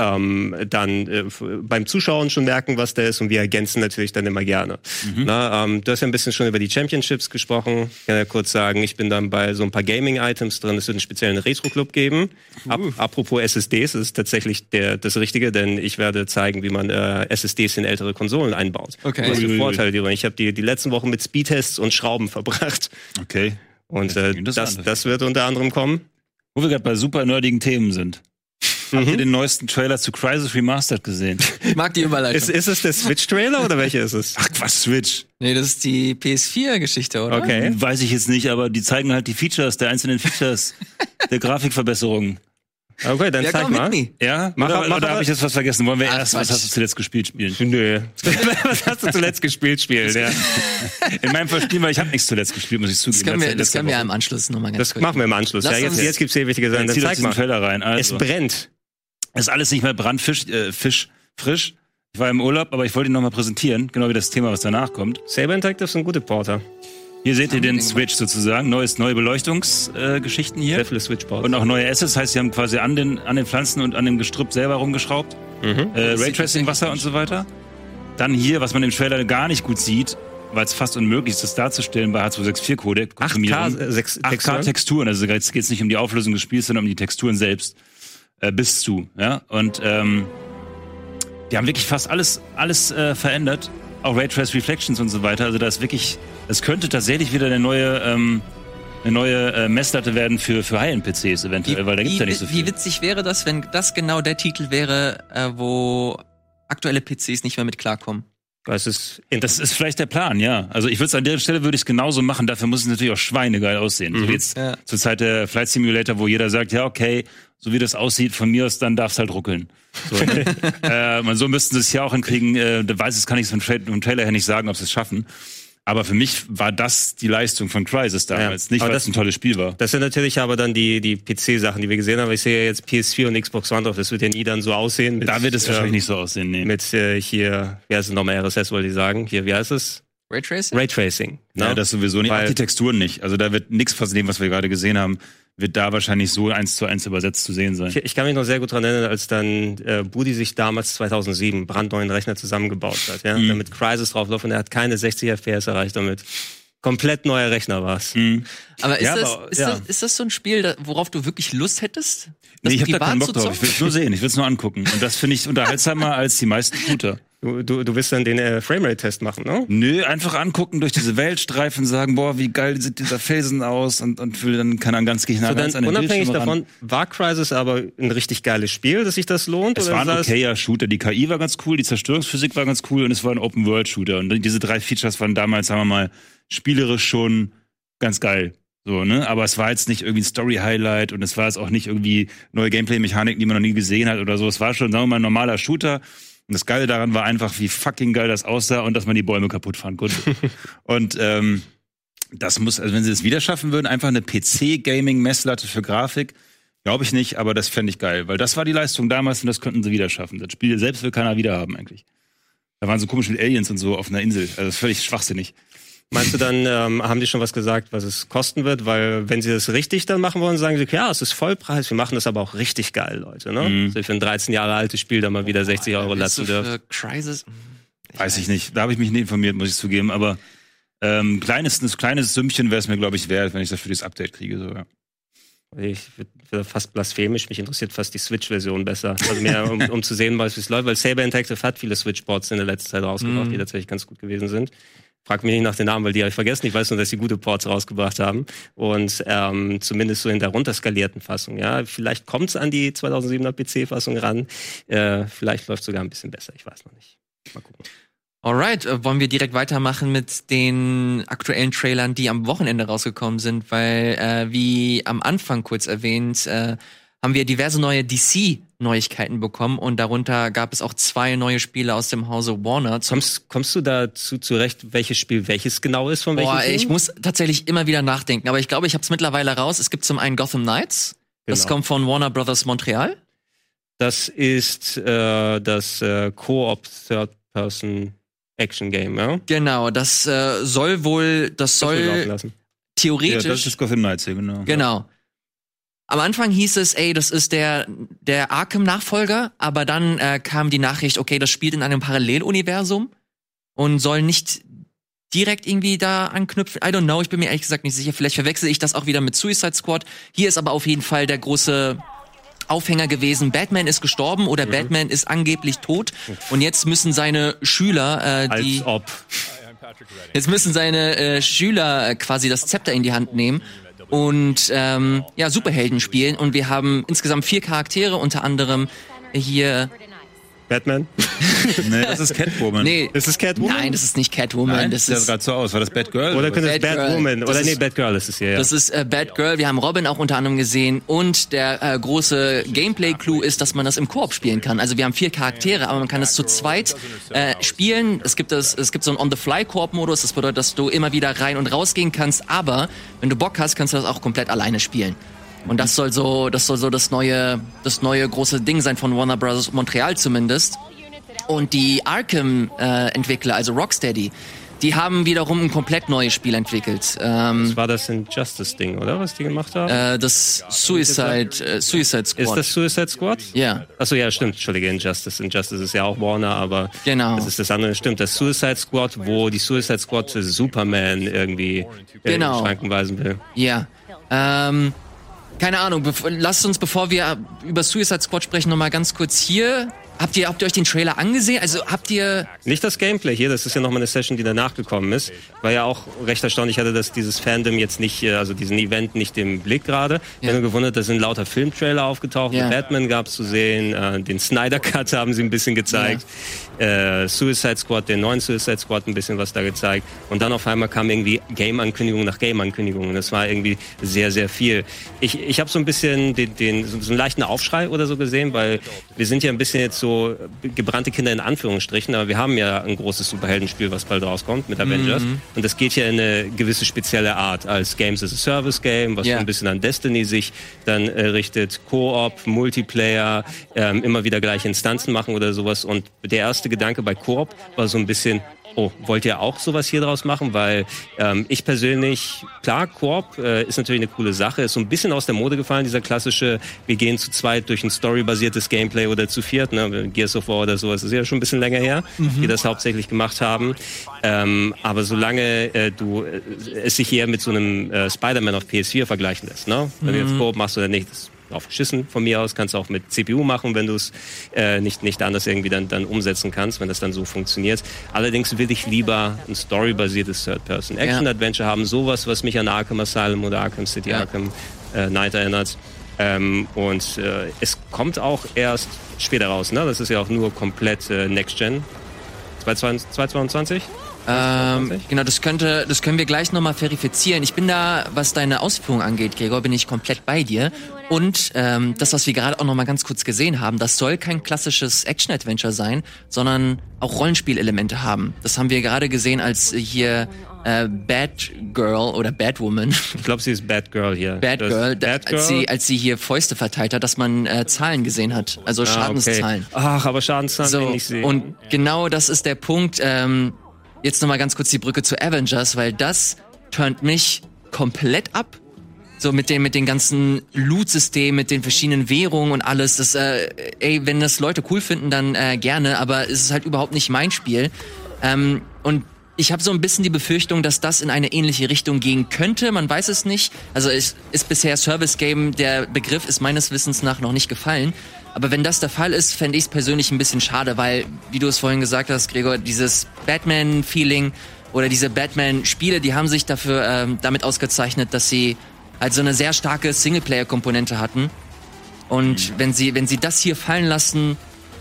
beim Zuschauen schon merken, was da ist und wir ergänzen natürlich dann immer gerne. Du hast ja ein bisschen schon über die Championships gesprochen, ich kann ja kurz sagen, ich bin dann bei so ein paar Gaming-Items drin, es wird einen speziellen Retro-Club geben. Apropos SSDs, das ist tatsächlich das Richtige, denn ich werde zeigen, wie man SSDs in ältere Konsolen einbaut. Okay. Was für Vorteile die drin. Ich habe die letzten Wochen mit Speedtests und Schrauben verbracht. Okay. Und das wird unter anderem kommen. Wo wir gerade bei super nerdigen Themen sind. Habt ihr den neuesten Trailer zu Crysis Remastered gesehen? Ich mag die Überleitung. Ist es der Switch-Trailer oder welcher ist es? Ach, was Switch? Nee, das ist die PS4-Geschichte, oder? Okay. Weiß ich jetzt nicht, aber die zeigen halt die Features, der einzelnen Features, der Grafikverbesserungen. Okay, dann zeig mal. Ja? Mach Oder habe ich jetzt was vergessen? Wollen wir erst, was Quatsch. hast du zuletzt gespielt, spielen? Nö. Was hast du zuletzt gespielt, spielen? Ja. In meinem Fall spielen, weil ich habe nichts zuletzt gespielt, muss ich zugeben. Das können wir ja im Anschluss nochmal ganz Das kurz machen wir im Anschluss. Ja, jetzt gibt's hier wichtige Sachen. Dann zeig mal. Trailer rein. Also, Es brennt. ist alles nicht mehr frisch. Ich war im Urlaub, aber ich wollte ihn noch mal präsentieren, genau wie das Thema, was danach kommt. Saber Interactive sind gute Porter. Hier seht ihr den Switch sozusagen, neue Beleuchtungsgeschichten hier. Sehr viele Switchboards. Und auch neue Assets, heißt, sie haben quasi an den Pflanzen und an dem Gestrüpp selber rumgeschraubt. Raytracing, Wasser und so weiter. Dann hier, was man im Trailer gar nicht gut sieht, weil es fast unmöglich ist, das darzustellen bei H264-Codec. 8K-Texturen, also jetzt geht es nicht um die Auflösung des Spiels, sondern um die Texturen selbst. Bis zu, ja. Und die haben wirklich fast alles verändert. Auch Raytrace Reflections und so weiter. Also da ist wirklich, es könnte tatsächlich wieder eine neue Messlatte werden für High-End-PCs eventuell, weil da gibt's ja nicht so viel. Wie witzig wäre das, wenn das genau der Titel wäre, wo aktuelle PCs nicht mehr mit klarkommen? Das ist vielleicht der Plan, ja. Also ich würde es an der Stelle würde ich es genauso machen. Dafür muss es natürlich auch schweinegeil aussehen. So wie jetzt zur Zeit der Flight Simulator, wo jeder sagt, ja okay, so wie das aussieht, von mir aus, dann darf es halt ruckeln. So, ne? Und so müssten sie es ja auch hinkriegen. Das kann ich vom Trailer her nicht sagen, ob sie es schaffen. Aber für mich war das die Leistung von Crysis damals. Nicht, weil es ein tolles Spiel war. Das sind natürlich aber dann die PC-Sachen, die wir gesehen haben. Ich sehe ja jetzt PS4 und Xbox One drauf. Das wird ja nie dann so aussehen. Da wird es wahrscheinlich nicht so aussehen, nee. Mit hier, wie heißt es nochmal, RSS wollte ich sagen. Hier, wie heißt es? Raytracing? Raytracing. Ja, das sowieso nicht. Auch die Texturen nicht. Also da wird nichts von dem, was wir gerade gesehen haben, wird da wahrscheinlich so 1:1 übersetzt zu sehen sein. Ich kann mich noch sehr gut dran erinnern, als dann Budi sich damals 2007 brandneuen Rechner zusammengebaut hat, ja, damit Crysis draufläuft und er hat keine 60 FPS erreicht damit. Komplett neuer Rechner war's. Aber ist das so ein Spiel, worauf du wirklich Lust hättest? Nee, ich hab da keinen Bock drauf. Ich will es nur sehen, ich will es nur angucken. Und das finde ich unterhaltsamer als die meisten Shooter. Du willst dann den Framerate-Test machen, ne? Nö, einfach angucken, durch diese Welt streifen, sagen, boah, wie geil sieht dieser Felsen aus und will dann kann ganz an den unabhängig davon, war Crysis aber ein richtig geiles Spiel, dass sich das lohnt? Es war ein okayer Shooter. Die KI war ganz cool, die Zerstörungsphysik war ganz cool und es war ein Open-World-Shooter. Und diese 3 Features waren damals, sagen wir mal, spielerisch schon ganz geil. So, ne? Aber es war jetzt nicht irgendwie ein Story-Highlight und es war jetzt auch nicht irgendwie neue Gameplay-Mechaniken, die man noch nie gesehen hat oder so. Es war schon, sagen wir mal, ein normaler Shooter. Und das Geile daran war einfach, wie fucking geil das aussah und dass man die Bäume kaputt fahren konnte. Und das muss, also wenn sie das wieder schaffen würden, einfach eine PC-Gaming-Messlatte für Grafik, glaube ich nicht, aber das fände ich geil. Weil das war die Leistung damals und das könnten sie wieder schaffen. Das Spiel selbst will keiner wieder haben eigentlich. Da waren so komisch mit Aliens und so auf einer Insel. Also das ist völlig schwachsinnig. Meinst du dann, haben die schon was gesagt, was es kosten wird? Weil wenn sie das richtig dann machen wollen, sagen sie, ja, es ist Vollpreis, wir machen das aber auch richtig geil, Leute. Ne? Also für ein 13 Jahre altes Spiel dann mal wieder 60 Euro lassen dürfen. Crysis? Weiß ich nicht. Da habe ich mich nicht informiert, muss ich zugeben. Aber ein kleines Sümmchen wäre es mir, glaube ich, wert, wenn ich dafür das Update kriege. So, ja. Ich bin fast blasphemisch, mich interessiert fast die Switch-Version besser. Also mehr, um zu sehen, wie es läuft. Weil Saber Interactive hat viele Switch-Boards in der letzten Zeit rausgebracht, die tatsächlich ganz gut gewesen sind. Frag mich nicht nach den Namen, weil die habe ich vergessen. Ich weiß nur, dass sie gute Ports rausgebracht haben. Und zumindest so in der runterskalierten Fassung. Ja, vielleicht kommt es an die 2007er PC-Fassung ran. Vielleicht läuft es sogar ein bisschen besser. Ich weiß noch nicht. Mal gucken. Alright, wollen wir direkt weitermachen mit den aktuellen Trailern, die am Wochenende rausgekommen sind, weil wie am Anfang kurz erwähnt, haben wir diverse neue DC-Neuigkeiten bekommen und darunter gab es auch 2 neue Spiele aus dem Hause Warner. Kommst du dazu zurecht, welches Spiel welches genau ist von welchem Film? Ich muss tatsächlich immer wieder nachdenken, aber ich glaube, ich habe es mittlerweile raus. Es gibt zum einen Gotham Knights, das kommt von Warner Brothers Montreal. Das ist das Co-op Third-Person Action Game, ja? Genau, das soll theoretisch. Ja, das ist Gotham Knights hier, genau. Genau. Am Anfang hieß es, das ist der Arkham-Nachfolger, aber dann kam die Nachricht, okay, das spielt in einem Paralleluniversum und soll nicht direkt irgendwie da anknüpfen. I don't know, ich bin mir ehrlich gesagt nicht sicher. Vielleicht verwechsel ich das auch wieder mit Suicide Squad. Hier ist aber auf jeden Fall der große Aufhänger gewesen, Batman ist gestorben oder Batman ist angeblich tot und jetzt müssen seine Schüler quasi das Zepter in die Hand nehmen und Superhelden spielen und wir haben insgesamt 4 Charaktere, unter anderem hier Batman? Nee, das ist Catwoman. Nee, Ist es Catwoman? nein, das ist nicht Catwoman. Nein, das das ist sah gerade so aus. War das Batgirl? Oder könnte es Batgirl. Batwoman? Das Oder ist- Batgirl ist es hier, ja. Das ist Batgirl. Wir haben Robin auch unter anderem gesehen. Und der große Gameplay-Clou ist, dass man das im Koop spielen kann. Also wir haben 4 Charaktere, aber man kann es zu zweit spielen. Es gibt so einen On-the-Fly-Koop-Modus. Das bedeutet, dass du immer wieder rein und raus gehen kannst. Aber wenn du Bock hast, kannst du das auch komplett alleine spielen. Und das soll so das neue große Ding sein von Warner Bros. Montreal zumindest. Und die Arkham-Entwickler, also Rocksteady, die haben wiederum ein komplett neues Spiel entwickelt. Das war das Injustice-Ding, oder? Was die gemacht haben? Das Suicide Squad. Ist das Suicide Squad? Ja. Achso, ja, stimmt. Entschuldige, Injustice. Injustice ist ja auch Warner, aber Genau. das ist das andere. Stimmt, das Suicide Squad, wo die Suicide Squad Superman irgendwie in Genau. Schranken weisen will. Ja. Keine Ahnung, lasst uns, bevor wir über Suicide Squad sprechen, nochmal ganz kurz hier. Habt ihr euch den Trailer angesehen? Also habt ihr... Nicht das Gameplay hier, das ist ja nochmal eine Session, die danach gekommen ist. War ja auch recht erstaunlich, hatte das dieses Fandom jetzt nicht, also diesen Event nicht im Blick gerade. Ich habe nur gewundert, da sind lauter Filmtrailer aufgetaucht. Ja. Batman gab's zu sehen, den Snyder Cut haben sie ein bisschen gezeigt. Suicide Squad, den neuen Suicide Squad, ein bisschen was da gezeigt. Und dann auf einmal kam irgendwie Game-Ankündigung nach Game-Ankündigung. Und das war irgendwie sehr, sehr viel. Ich habe so ein bisschen so einen leichten Aufschrei oder so gesehen, weil wir sind ja ein bisschen jetzt so gebrannte Kinder in Anführungsstrichen, aber wir haben ja ein großes Superheldenspiel, was bald rauskommt mit Avengers. Und das geht ja in eine gewisse spezielle Art als Games as a Service Game, was so ein bisschen an Destiny sich dann richtet. Koop, Multiplayer, immer wieder gleiche Instanzen machen oder sowas. Und der erste Gedanke bei Koop war so ein bisschen, oh, wollt ihr auch sowas hier draus machen? Weil ich persönlich, klar, Koop ist natürlich eine coole Sache, ist so ein bisschen aus der Mode gefallen, dieser klassische, wir gehen zu zweit durch ein storybasiertes Gameplay oder zu viert, ne? Gears of War oder sowas, ist ja schon ein bisschen länger her, die das hauptsächlich gemacht haben. Aber solange du es sich eher mit so einem Spider-Man auf PS4 vergleichen lässt, ne? Wenn du jetzt Koop machst oder nicht, das drauf geschissen von mir aus, kannst du auch mit CPU machen, wenn du es nicht anders irgendwie dann umsetzen kannst, wenn das dann so funktioniert. Allerdings will ich lieber ein storybasiertes Third-Person-Action-Adventure haben, sowas, was mich an Arkham Asylum oder Arkham City, Arkham Knight erinnert. Es kommt auch erst später raus, ne? Das ist ja auch nur komplett Next-Gen. 2022? Genau, das können wir gleich nochmal verifizieren. Ich bin da, was deine Ausführungen angeht, Gregor, bin ich komplett bei dir. Und das, was wir gerade auch nochmal ganz kurz gesehen haben, das soll kein klassisches Action-Adventure sein, sondern auch Rollenspielelemente haben. Das haben wir gerade gesehen, als hier Batgirl oder Batwoman. Ich glaube, sie ist Batgirl hier. Batgirl, als sie hier Fäuste verteilt hat, dass man Zahlen gesehen hat, also Schadenszahlen. Okay. Ach, aber Schadenszahlen will ich nicht sehen. Und genau das ist der Punkt. Jetzt nochmal ganz kurz die Brücke zu Avengers, weil das turnt mich komplett ab. So mit den ganzen Loot-Systemen, mit den verschiedenen Währungen und alles. Das, wenn das Leute cool finden, dann gerne, aber es ist halt überhaupt nicht mein Spiel. Und ich habe so ein bisschen die Befürchtung, dass das in eine ähnliche Richtung gehen könnte. Man weiß es nicht. Also es ist bisher Service Game, der Begriff ist meines Wissens nach noch nicht gefallen. Aber wenn das der Fall ist, fände ich es persönlich ein bisschen schade, weil, wie du es vorhin gesagt hast, Gregor, dieses Batman-Feeling oder diese Batman-Spiele, die haben sich damit ausgezeichnet, dass sie halt so eine sehr starke Singleplayer-Komponente hatten. Und wenn sie das hier fallen lassen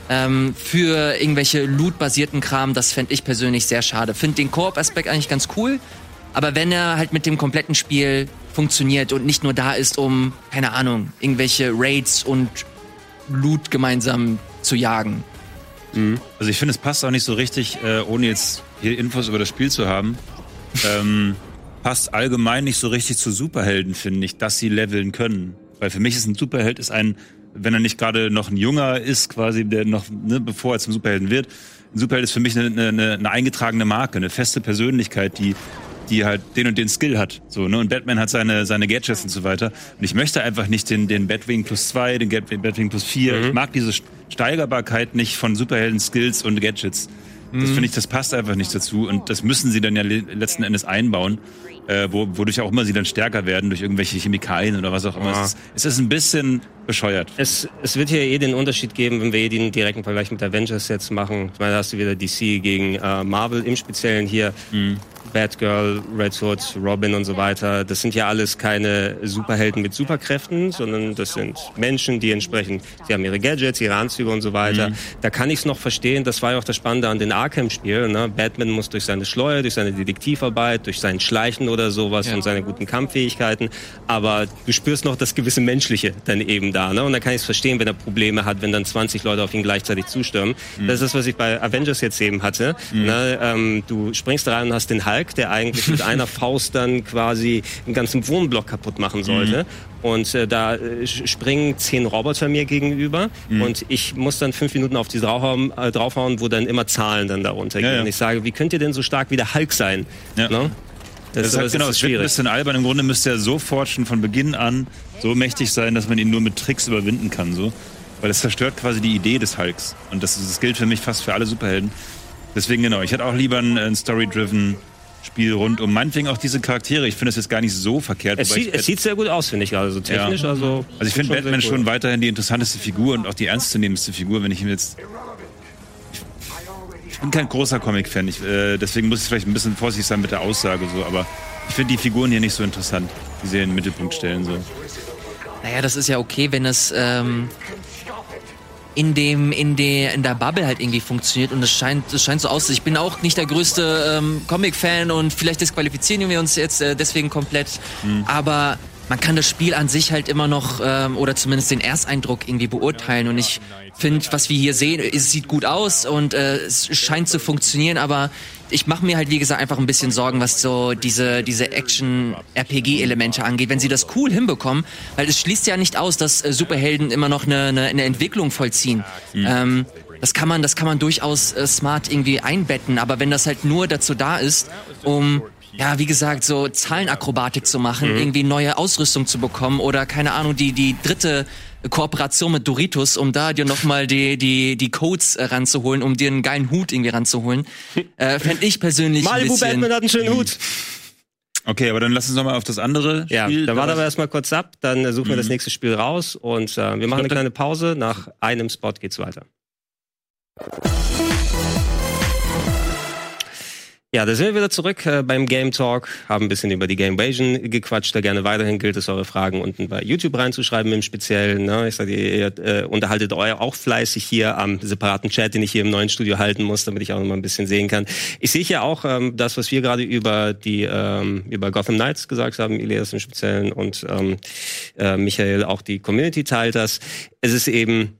für irgendwelche Loot-basierten Kram, das fände ich persönlich sehr schade. Finde den Koop-Aspekt eigentlich ganz cool, aber wenn er halt mit dem kompletten Spiel funktioniert und nicht nur da ist, um, keine Ahnung, irgendwelche Raids und Loot gemeinsam zu jagen. Also ich finde, es passt auch nicht so richtig, ohne jetzt hier Infos über das Spiel zu haben, passt allgemein nicht so richtig zu Superhelden, finde ich, dass sie leveln können. Weil für mich ist ein Superheld wenn er nicht gerade noch ein Junger ist, quasi, der noch, ne, bevor er zum Superhelden wird, ein Superheld ist für mich eine eingetragene Marke, eine feste Persönlichkeit, die halt den und den Skill hat. So, ne? Und Batman hat seine Gadgets und so weiter. Und ich möchte einfach nicht den Batwing plus 2, den Batwing plus 4. Ich mag diese Steigerbarkeit nicht von Superhelden-Skills und Gadgets. Das finde ich, das passt einfach nicht dazu. Und das müssen sie dann ja letzten Endes einbauen. Wodurch auch immer sie dann stärker werden durch irgendwelche Chemikalien oder was auch immer. Ja. Es ist ein bisschen bescheuert. Es wird hier den Unterschied geben, wenn wir den direkten Vergleich mit Avengers jetzt machen. Ich meine, da hast du wieder DC gegen Marvel im Speziellen hier. Batgirl, Red Hood, Robin und so weiter, das sind ja alles keine Superhelden mit Superkräften, sondern das sind Menschen, die entsprechend, sie haben ihre Gadgets, ihre Anzüge und so weiter. Da kann ich es noch verstehen, das war ja auch das Spannende an den Arkham-Spielen. Ne? Batman muss durch seine Schleuer, durch seine Detektivarbeit, durch sein Schleichen oder sowas und seine guten Kampffähigkeiten, aber du spürst noch das gewisse Menschliche dann eben da. Ne? Und dann kann ich es verstehen, wenn er Probleme hat, wenn dann 20 Leute auf ihn gleichzeitig zustürmen. Das ist das, was ich bei Avengers jetzt eben hatte. Ne? Du springst rein und hast den Hulk, der eigentlich mit einer Faust dann quasi einen ganzen Wohnblock kaputt machen sollte. Und da springen 10 Roboter mir gegenüber und ich muss dann 5 Minuten auf die draufhauen, wo dann immer Zahlen dann darunter gehen. Und ich sage, wie könnt ihr denn so stark wie der Hulk sein? Ne? Das wird ein bisschen albern. Im Grunde müsste er sofort schon von Beginn an so mächtig sein, dass man ihn nur mit Tricks überwinden kann. So. Weil das zerstört quasi die Idee des Hulks. Und das gilt für mich fast für alle Superhelden. Deswegen ich hätte auch lieber ein Story-driven Spiel rund um meinetwegen auch diese Charaktere. Ich finde es jetzt gar nicht so verkehrt. Es sieht sehr gut aus, finde ich, also technisch. Ja. Also ich finde Batman schon weiterhin die interessanteste Figur und auch die ernstzunehmendste Figur, wenn ich ihm jetzt... Ich bin kein großer Comic-Fan, deswegen muss ich vielleicht ein bisschen vorsichtig sein mit der Aussage, so, aber ich finde die Figuren hier nicht so interessant, die sie in den Mittelpunkt stellen. So. Naja, das ist ja okay, wenn es in der Bubble halt irgendwie funktioniert und es scheint so aus. Ich bin auch nicht der größte Comic-Fan und vielleicht disqualifizieren wir uns jetzt deswegen komplett, aber man kann das Spiel an sich halt immer noch oder zumindest den Ersteindruck irgendwie beurteilen und ich finde, was wir hier sehen, es sieht gut aus und es scheint zu funktionieren, aber ich mache mir halt, wie gesagt, einfach ein bisschen Sorgen, was so diese Action-RPG-Elemente angeht, wenn sie das cool hinbekommen, weil es schließt ja nicht aus, dass Superhelden immer noch eine Entwicklung vollziehen. Das kann man durchaus smart irgendwie einbetten, aber wenn das halt nur dazu da ist, um wie gesagt, so Zahlenakrobatik zu machen, irgendwie neue Ausrüstung zu bekommen oder, keine Ahnung, die dritte Kooperation mit Doritos, um da dir nochmal die Codes ranzuholen, um dir einen geilen Hut irgendwie ranzuholen, fände ich persönlich Malibu Batman hat einen schönen Hut. Okay, aber dann lass uns nochmal auf das andere Spiel. Ja, da warten wir erstmal kurz ab, dann suchen wir das nächste Spiel raus und wir machen eine kleine Pause. Nach einem Spot geht's weiter. Ja, da sind wir wieder zurück beim Game Talk, haben ein bisschen über die Gamevasion gequatscht, da gerne weiterhin gilt es, eure Fragen unten bei YouTube reinzuschreiben im Speziellen. Ne? Ich sage, ihr unterhaltet euch auch fleißig hier am separaten Chat, den ich hier im neuen Studio halten muss, damit ich auch noch mal ein bisschen sehen kann. Ich sehe hier auch das, was wir gerade über Gotham Knights gesagt haben, Elias im Speziellen und Michael, auch die Community teilt das. Es ist eben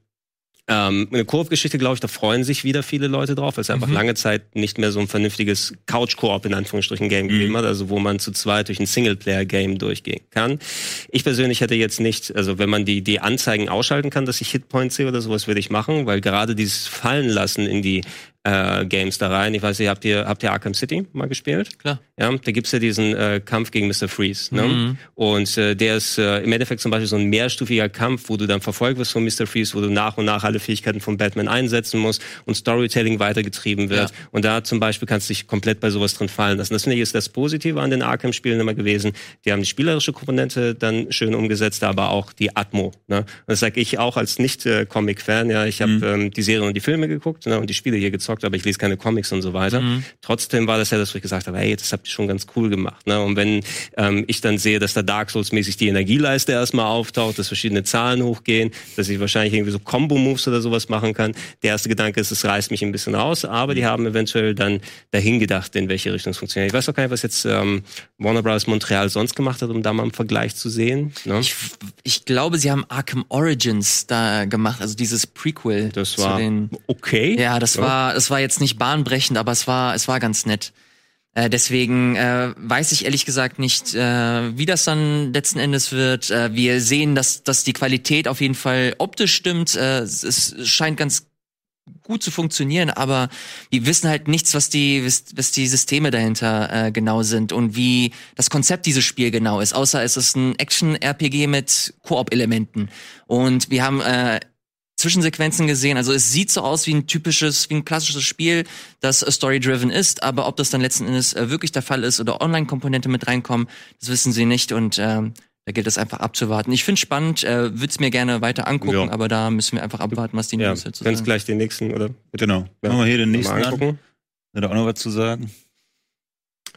eine Koop-Geschichte, glaube ich, da freuen sich wieder viele Leute drauf, weil es einfach lange Zeit nicht mehr so ein vernünftiges Couch-Koop in Anführungsstrichen Game gegeben hat, also wo man zu zweit durch ein Singleplayer-Game durchgehen kann. Ich persönlich hätte jetzt nicht, also wenn man die Anzeigen ausschalten kann, dass ich Hitpoints sehe oder sowas, würde ich machen, weil gerade dieses Fallen lassen in die Games da rein. Ich weiß nicht, habt ihr Arkham City mal gespielt? Klar. Ja, da gibt's ja diesen Kampf gegen Mr. Freeze. Ne? Und der ist im Endeffekt zum Beispiel so ein mehrstufiger Kampf, wo du dann verfolgt wirst von Mr. Freeze, wo du nach und nach alle Fähigkeiten von Batman einsetzen musst und Storytelling weitergetrieben wird. Ja. Und da zum Beispiel kannst du dich komplett bei sowas drin fallen lassen. Das finde ich ist das Positive an den Arkham-Spielen immer gewesen. Die haben die spielerische Komponente dann schön umgesetzt, aber auch die Atmo. Ne? Und das sage ich auch als Nicht-Comic-Fan. Ja, ich habe die Serien und die Filme geguckt, ne, und die Spiele hier gezockt, aber ich lese keine Comics und so weiter. Trotzdem war das ja das, wo ich gesagt habe, hey, das habt ihr schon ganz cool gemacht. Ne? Und wenn ich dann sehe, dass da Dark Souls-mäßig die Energieleiste erstmal auftaucht, dass verschiedene Zahlen hochgehen, dass ich wahrscheinlich irgendwie so Combo-Moves oder sowas machen kann. Der erste Gedanke ist, es reißt mich ein bisschen raus, aber die haben eventuell dann dahin gedacht, in welche Richtung es funktioniert. Ich weiß auch gar nicht, was jetzt Warner Bros. Montreal sonst gemacht hat, um da mal einen Vergleich zu sehen. Ne? Ich glaube, sie haben Arkham Origins da gemacht, also dieses Prequel. Das war okay. Ja, das war jetzt nicht bahnbrechend, aber es war ganz nett. Deswegen weiß ich ehrlich gesagt nicht, wie das dann letzten Endes wird. Wir sehen, dass die Qualität auf jeden Fall optisch stimmt. Es scheint ganz gut zu funktionieren, aber wir wissen halt nichts, was die Systeme dahinter genau sind und wie das Konzept dieses Spiel genau ist. Außer es ist ein Action-RPG mit Koop-Elementen. Und wir haben Zwischensequenzen gesehen. Also es sieht so aus wie ein klassisches Spiel, das story-driven ist, aber ob das dann letzten Endes wirklich der Fall ist oder Online-Komponente mit reinkommen, das wissen sie nicht und da gilt es einfach abzuwarten. Ich finde spannend, würde es mir gerne weiter angucken, aber da müssen wir einfach abwarten, was die News dazu sagen. Ganz gleich den nächsten, oder? Genau. Machen wir hier den nächsten an. Hat er auch noch was zu sagen?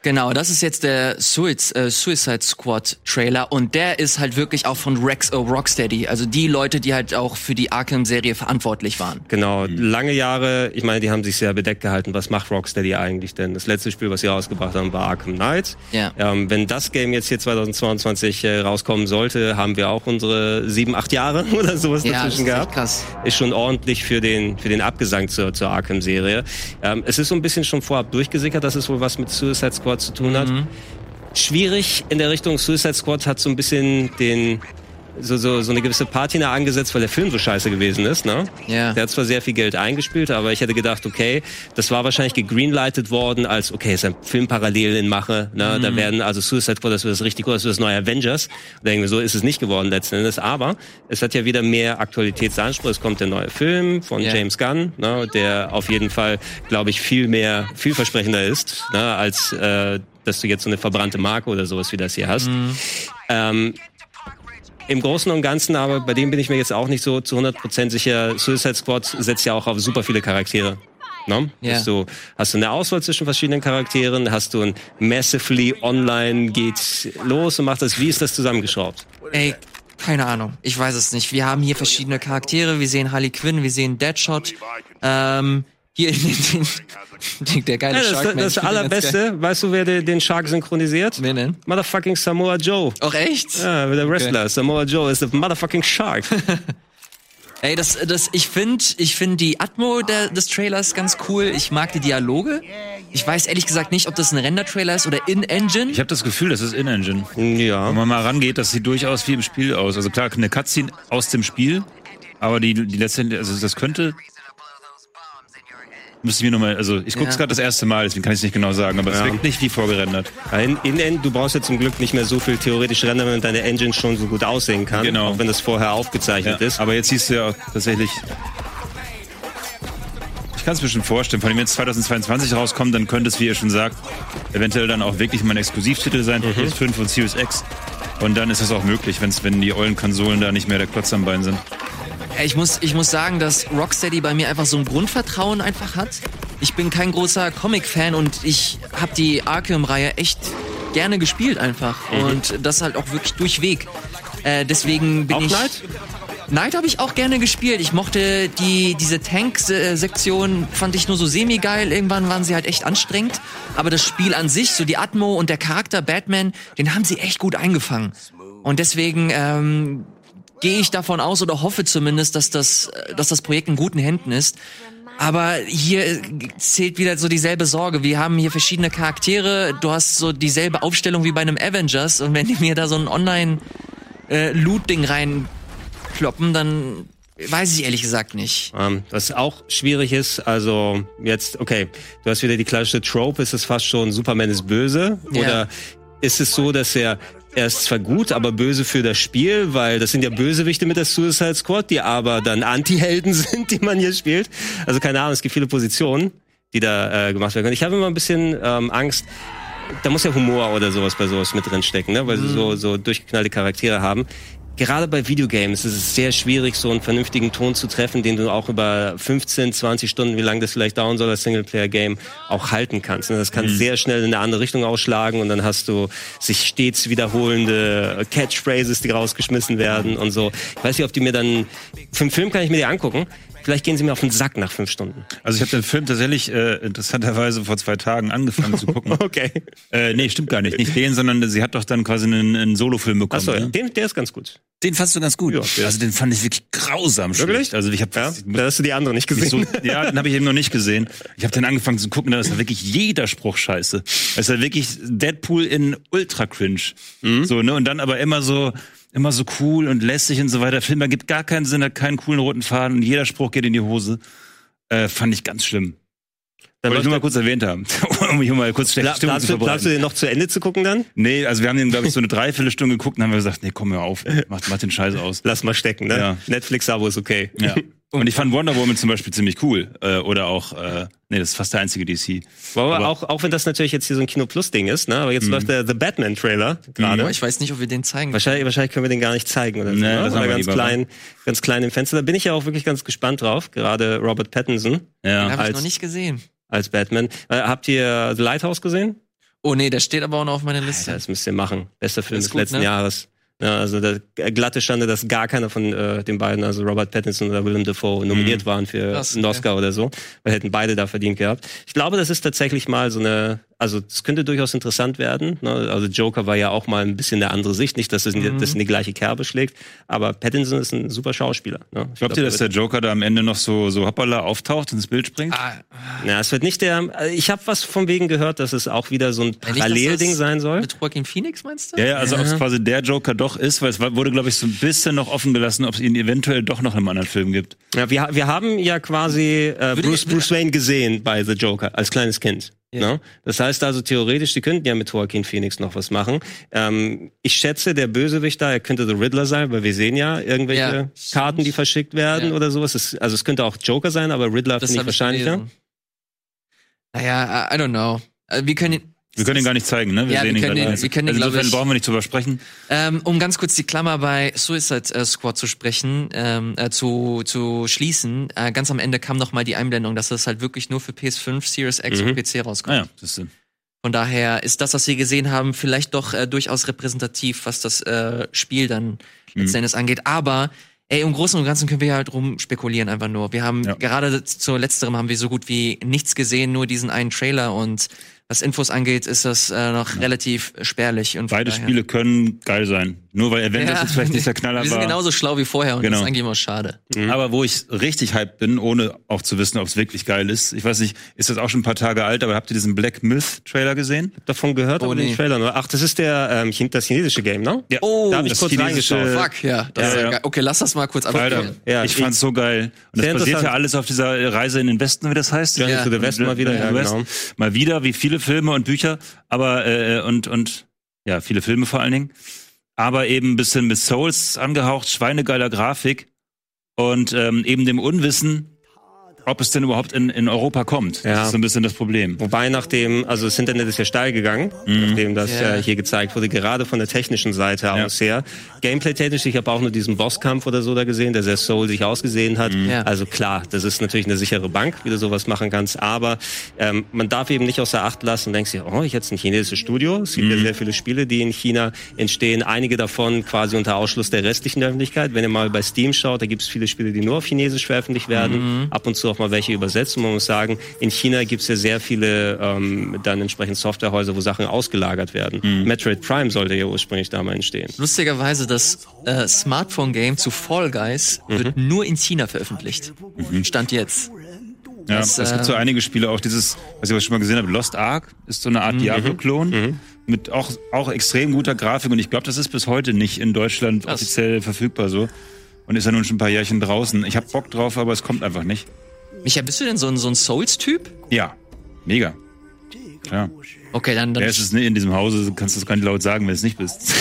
Genau, das ist jetzt der Suicide Squad Trailer und der ist halt wirklich auch von Rocksteady, also die Leute, die halt auch für die Arkham-Serie verantwortlich waren. Genau, lange Jahre, ich meine, die haben sich sehr bedeckt gehalten. Was macht Rocksteady eigentlich denn? Das letzte Spiel, was sie rausgebracht haben, war Arkham Knight. Ja. Wenn das Game jetzt hier 2022 rauskommen sollte, haben wir auch unsere 7-8 Jahre oder sowas dazwischen gehabt. Krass. Ist schon ordentlich für den Abgesang zur Arkham-Serie. Es ist so ein bisschen schon vorab durchgesickert, dass es wohl was mit Suicide Squad zu tun hat. Schwierig in der Richtung, Suicide Squad hat so ein bisschen so eine gewisse Patina angesetzt, weil der Film so scheiße gewesen ist, ne? Ja. Der hat zwar sehr viel Geld eingespielt, aber ich hätte gedacht, okay, das war wahrscheinlich gegreenlightet worden als, okay, ist ein Film parallel in Mache, ne? Da werden also Suicide Squad, das wird das richtig gut, das wird das neue Avengers. Und irgendwie so ist es nicht geworden letzten Endes, aber es hat ja wieder mehr Aktualitätsanspruch. Es kommt der neue Film von James Gunn, ne? Der auf jeden Fall, glaube ich, vielversprechender ist, ne? Als dass du jetzt so eine verbrannte Marke oder sowas wie das hier hast. Im Großen und Ganzen, aber bei dem bin ich mir jetzt auch nicht so zu 100% sicher. Suicide Squad setzt ja auch auf super viele Charaktere. No? Yeah. Hast du eine Auswahl zwischen verschiedenen Charakteren, hast du ein massively online geht los und macht das, wie ist das zusammengeschraubt? Ey, keine Ahnung, ich weiß es nicht. Wir haben hier verschiedene Charaktere, wir sehen Harley Quinn, wir sehen Deadshot, hier der geile Shark. Das Allerbeste, weißt du, wer den Shark synchronisiert? Wer denn? Motherfucking Samoa Joe. Auch echt? Ja, der Wrestler. Okay. Samoa Joe ist der motherfucking Shark. Ey, ich finde die Atmo des Trailers ganz cool. Ich mag die Dialoge. Ich weiß ehrlich gesagt nicht, ob das ein Render-Trailer ist oder In-Engine. Ich habe das Gefühl, das ist In-Engine. Ja. Wenn man mal rangeht, das sieht durchaus wie im Spiel aus. Also klar, eine Cutscene aus dem Spiel, aber die letztendlich, also das könnte... Müsste ich mir nochmal, also ich gucke es gerade das erste Mal, deswegen kann ich es nicht genau sagen, aber es wirkt nicht wie vorgerendert. Du brauchst ja zum Glück nicht mehr so viel theoretisch rendern, wenn deine Engine schon so gut aussehen kann, genau. Auch wenn das vorher aufgezeichnet ist. Aber jetzt siehst du ja tatsächlich, ich kann es mir schon vorstellen, von dem jetzt 2022 rauskommt, dann könnte es, wie ihr schon sagt, eventuell dann auch wirklich mal ein Exklusivtitel sein für PS5 und Series X. Und dann ist das auch möglich, wenn die ollen Konsolen da nicht mehr der Klotz am Bein sind. Ich muss sagen, dass Rocksteady bei mir einfach so ein Grundvertrauen einfach hat. Ich bin kein großer Comic-Fan und ich habe die Arkham-Reihe echt gerne gespielt einfach. Und das halt auch wirklich durchweg. Deswegen bin ich... Knight habe ich auch gerne gespielt. Ich mochte diese Tank-Sektion, fand ich nur so semi-geil. Irgendwann waren sie halt echt anstrengend. Aber das Spiel an sich, so die Atmo und der Charakter Batman, den haben sie echt gut eingefangen. Und deswegen... gehe ich davon aus oder hoffe zumindest, dass das Projekt in guten Händen ist. Aber hier zählt wieder so dieselbe Sorge. Wir haben hier verschiedene Charaktere. Du hast so dieselbe Aufstellung wie bei einem Avengers. Und wenn die mir da so ein Online-Loot-Ding reinkloppen, dann weiß ich ehrlich gesagt nicht. Was auch schwierig ist, also jetzt, okay, du hast wieder die klassische Trope, ist es fast schon Superman ist böse? Oder ist es so, dass er ist zwar gut, aber böse für das Spiel, weil das sind ja Bösewichte mit der Suicide Squad, die aber dann Anti-Helden sind, die man hier spielt. Also keine Ahnung, es gibt viele Positionen, die da gemacht werden können. Ich habe immer ein bisschen Angst, da muss ja Humor oder sowas bei sowas mit drin stecken, ne? Weil sie so durchgeknallte Charaktere haben. Gerade bei Videogames ist es sehr schwierig, so einen vernünftigen Ton zu treffen, den du auch über 15, 20 Stunden, wie lange das vielleicht dauern soll, als Singleplayer-Game, auch halten kannst. Das kann sehr schnell in eine andere Richtung ausschlagen und dann hast du sich stets wiederholende Catchphrases, die rausgeschmissen werden und so. Ich weiß nicht, ob die mir dann... Für einen Film kann ich mir die angucken. Vielleicht gehen sie mir auf den Sack nach 5 Stunden. Also ich habe den Film tatsächlich interessanterweise vor 2 Tagen angefangen zu gucken. Okay. Nee, stimmt gar nicht. Nicht den, sondern sie hat doch dann quasi einen Solofilm bekommen. Achso, ne? Der ist ganz gut. Den fandst du ganz gut? Ja, also den fand ich wirklich grausam schlecht. Wirklich? Also da hast du die andere nicht gesehen. Ja, den habe ich eben noch nicht gesehen. Ich habe den angefangen zu gucken, da ist wirklich jeder Spruch scheiße. Es ist ja wirklich Deadpool in ultra cringe. So, ne? Und dann aber immer so cool und lässig und so weiter. Der Film ergibt gar keinen Sinn, hat keinen coolen roten Faden und jeder Spruch geht in die Hose. Fand ich ganz schlimm. Wollte ich nur mal kurz erwähnt haben, um mich mal kurz schlechte Stimmung zu verbreiten. Darfst du den noch zu Ende zu gucken dann? Nee, also wir haben den, glaube ich, so eine 3/4 geguckt und haben wir gesagt, nee, komm hör auf, mach den Scheiß aus. Lass mal stecken, ne? Ja. Netflix-Abo ist okay. Ja. Und ich fand Wonder Woman zum Beispiel ziemlich cool. Oder auch, nee, das ist fast der einzige DC. Aber auch wenn das natürlich jetzt hier so ein Kino-Plus-Ding ist, ne? Aber jetzt läuft der The Batman-Trailer gerade. Ich weiß nicht, ob wir den zeigen. Wahrscheinlich können wir den gar nicht zeigen oder so. Nee, das oder ganz klein im Fenster. Da bin ich ja auch wirklich ganz gespannt drauf. Gerade Robert Pattinson. Ja. Den habe ich noch nicht gesehen. Als Batman. Habt ihr The Lighthouse gesehen? Oh nee, der steht aber auch noch auf meiner Liste. Das müsst ihr machen. Bester Film Ist des gut, letzten ne? Jahres. Ja, also der glatte Schande, dass gar keiner von den beiden, also Robert Pattinson oder Willem Dafoe, nominiert waren für Krass, einen Oscar oder so. Weil hätten beide da verdient gehabt. Ich glaube, das ist tatsächlich mal so eine, also es könnte durchaus interessant werden. Ne? Also Joker war ja auch mal ein bisschen eine andere Sicht. Nicht, dass es das in die gleiche Kerbe schlägt. Aber Pattinson ist ein super Schauspieler. Ne? Glaubt ihr, dass der Joker da am Ende noch so hoppala auftaucht und ins Bild springt? Ja, es wird nicht ich habe was von wegen gehört, dass es auch wieder so ein Parallelding sein soll. Mit Joaquin Phoenix, meinst du? Ja, also ob es quasi der Joker doch ist, weil es wurde, glaube ich, so ein bisschen noch offen gelassen, ob es ihn eventuell doch noch in einem anderen Film gibt. Ja, wir haben ja quasi Bruce Wayne gesehen bei The Joker als kleines Kind. Ja. Ne? Das heißt also theoretisch, die könnten ja mit Joaquin Phoenix noch was machen. Ich schätze, der Bösewicht da, er könnte The Riddler sein, weil wir sehen ja irgendwelche Karten, die verschickt werden oder sowas. Also es könnte auch Joker sein, aber Riddler finde ich wahrscheinlicher. Naja, I don't know. Wir können ihn gar nicht zeigen, ne? Wir können ihn, insofern brauchen wir nicht drüber sprechen. Um ganz kurz die Klammer bei Suicide Squad zu sprechen, zu schließen, ganz am Ende kam noch mal die Einblendung, dass das halt wirklich nur für PS5, Series X und PC rauskommt. Ah ja, das ist Von daher ist das, was wir gesehen haben, vielleicht doch durchaus repräsentativ, was das Spiel dann letzten Endes angeht. Aber im Großen und Ganzen können wir halt rum spekulieren einfach nur. Wir haben gerade zu letzterem haben wir so gut wie nichts gesehen, nur diesen einen Trailer, und was Infos angeht, ist das noch relativ spärlich. Und beide Spiele können geil sein. Nur weil Avengers jetzt vielleicht nicht der Knaller war. Wir sind genauso schlau wie vorher und das ist eigentlich immer schade. Aber wo ich richtig hyped bin, ohne auch zu wissen, ob es wirklich geil ist, ich weiß nicht, ist das auch schon ein paar Tage alt, aber habt ihr diesen Black Myth-Trailer gesehen? Davon gehört, aber den Trailer. Ach, das ist das chinesische Game, ne? Ja. Oh, da hab ich kurz reingeschaut. Fuck, ja. Das ist geil. Okay, lass das mal kurz abspielen. Ja, ich fand's so geil. Und das basiert ja alles auf dieser Reise in den Westen, wie das heißt. Ja, zu der Westen mal wieder, genau. Mal wieder, wie viele Filme und Bücher, aber und ja, viele Filme vor allen Dingen. Aber eben ein bisschen mit Souls angehaucht, schweinegeiler Grafik und eben dem Unwissen, ob es denn überhaupt in Europa kommt. Das ist so ein bisschen das Problem. Wobei also das Internet ist ja steil gegangen, nachdem das hier gezeigt wurde, gerade von der technischen Seite aus her. Gameplay-technisch, ich habe auch nur diesen Bosskampf oder so da gesehen, der sehr soul-sich ausgesehen hat. Also klar, das ist natürlich eine sichere Bank, wie du sowas machen kannst, aber man darf eben nicht außer Acht lassen und denkst dir, jetzt ein chinesisches Studio. Es gibt ja sehr viele Spiele, die in China entstehen, einige davon quasi unter Ausschluss der restlichen Öffentlichkeit. Wenn ihr mal bei Steam schaut, da gibt es viele Spiele, die nur auf Chinesisch veröffentlicht werden, ab und zu auch mal welche übersetzt. Und man muss sagen, in China gibt es ja sehr viele dann entsprechend Softwarehäuser, wo Sachen ausgelagert werden. Metroid Prime sollte ja ursprünglich da mal entstehen. Lustigerweise, das Smartphone-Game zu Fall Guys wird nur in China veröffentlicht. Stand jetzt. Ja, es gibt so einige Spiele, auch dieses, was ich schon mal gesehen habe, Lost Ark ist so eine Art Diablo-Klon mit auch extrem guter Grafik, und ich glaube, das ist bis heute nicht in Deutschland offiziell verfügbar so. Und ist ja nun schon ein paar Jährchen draußen. Ich hab Bock drauf, aber es kommt einfach nicht. Micha, bist du denn so ein Souls-Typ? Ja, mega. Klar. Okay, dann ist es nicht in diesem Hause, kannst du es gar nicht laut sagen, wenn du es nicht bist.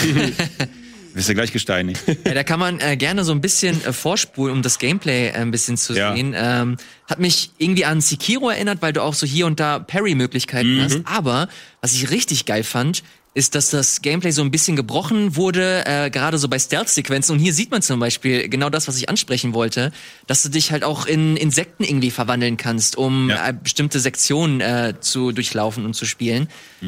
Wirst ja gleich gesteinigt. Ja, da kann man gerne so ein bisschen vorspulen, um das Gameplay ein bisschen zu sehen. Hat mich irgendwie an Sekiro erinnert, weil du auch so hier und da Parry-Möglichkeiten hast. Aber was ich richtig geil fand, ist, dass das Gameplay so ein bisschen gebrochen wurde, gerade so bei Stealth-Sequenzen. Und hier sieht man zum Beispiel genau das, was ich ansprechen wollte, dass du dich halt auch in Insekten irgendwie verwandeln kannst, um bestimmte Sektionen zu durchlaufen und zu spielen.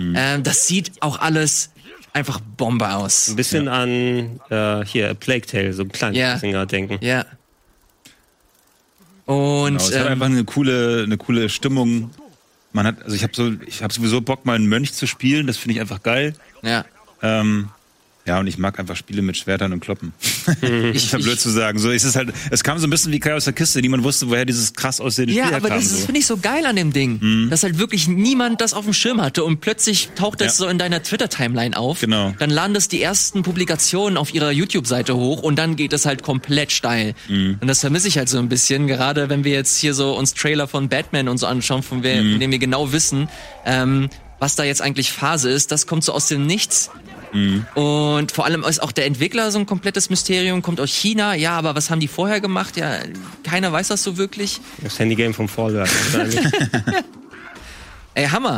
Das sieht auch alles einfach Bombe aus. Ein bisschen an hier A Plague Tale, so ein kleines bisschen gerade denken. Ja. Und es hat einfach eine coole Stimmung. Ich habe sowieso Bock, mal einen Mönch zu spielen. Das finde ich einfach geil. Ja. Und ich mag einfach Spiele mit Schwertern und Kloppen. Ist ja blöd zu sagen. So ist es halt. Es kam so ein bisschen wie Kai aus der Kiste. Niemand wusste, woher dieses krass aussehende Spiel kam. Ja, aber das finde ich so geil an dem Ding, dass halt wirklich niemand das auf dem Schirm hatte und plötzlich taucht das so in deiner Twitter-Timeline auf. Genau. Dann laden das die ersten Publikationen auf ihrer YouTube-Seite hoch und dann geht es halt komplett steil. Und das vermisse ich halt so ein bisschen, gerade wenn wir jetzt hier so uns Trailer von Batman und so anschauen, von dem wir genau wissen, was da jetzt eigentlich Phase ist. Das kommt so aus dem Nichts. Und vor allem ist auch der Entwickler so ein komplettes Mysterium, kommt aus China, ja, aber was haben die vorher gemacht? Ja, keiner weiß das so wirklich. Das Handygame vom Fall Guys wahrscheinlich. Ey, Hammer.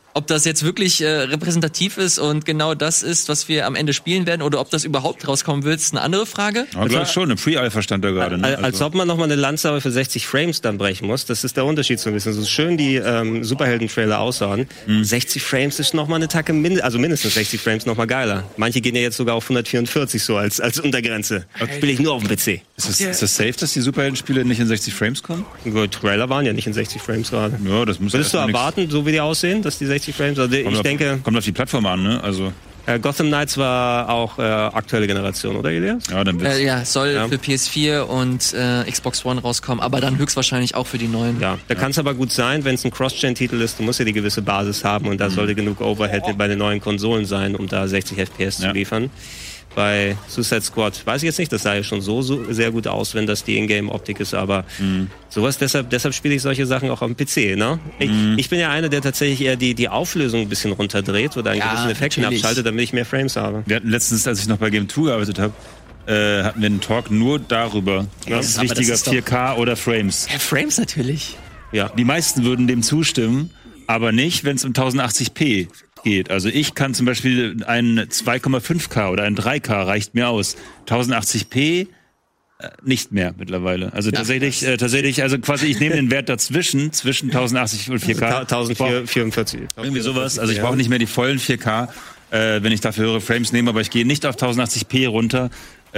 Ob das jetzt wirklich repräsentativ ist und genau das ist, was wir am Ende spielen werden, oder ob das überhaupt rauskommen wird, ist eine andere Frage. Ja, glaube ich schon, eine Pre-Alpha stand da gerade. Ne? Als ob man nochmal eine Lanze aber für 60 Frames dann brechen muss. Das ist der Unterschied so ein bisschen. So schön die Superhelden-Trailer aussahen. 60 Frames ist nochmal eine Tacke, also mindestens 60 Frames nochmal geiler. Manche gehen ja jetzt sogar auf 144 so als Untergrenze. Das spiele ich nur auf dem PC. Ist das safe, dass die Superhelden-Spiele nicht in 60 Frames kommen? Die Trailer waren ja nicht in 60 Frames gerade. Ja, das muss Würdest du erwarten, so wie die aussehen, dass die 60 Frames? Also ich denke, kommt auf die Plattform an, ne? Also Gotham Knights war auch aktuelle Generation, oder Elias? ja, dann wird's. Ja, soll für PS4 und Xbox One rauskommen, aber dann höchstwahrscheinlich auch für die neuen. Ja, da kann es aber gut sein, wenn es ein Cross-Gen-Titel ist, du musst ja die gewisse Basis haben und da sollte genug Overhead bei den neuen Konsolen sein, um da 60 FPS zu liefern. Bei Suicide Squad weiß ich jetzt nicht, das sah ja schon so sehr gut aus, wenn das die Ingame-Optik ist, aber sowas, deshalb spiele ich solche Sachen auch am PC, ne? Ich bin ja einer, der tatsächlich eher die Auflösung ein bisschen runterdreht oder einen gewissen Effekt abschaltet, damit ich mehr Frames habe. Wir hatten letztens, als ich noch bei Game 2 gearbeitet habe, hatten wir einen Talk nur darüber. Was ist wichtiger, 4K oder Frames? Ja, Frames natürlich. Ja. Die meisten würden dem zustimmen, aber nicht, wenn es um 1080p geht. Also ich kann zum Beispiel ein 2,5K oder ein 3K reicht mir aus. 1080p nicht mehr mittlerweile. Also tatsächlich, also quasi ich nehme den Wert dazwischen, zwischen 1080 und 4K. 1044. Irgendwie sowas. Also ich brauche nicht mehr die vollen 4K, wenn ich dafür höhere Frames nehme, aber ich gehe nicht auf 1080p runter.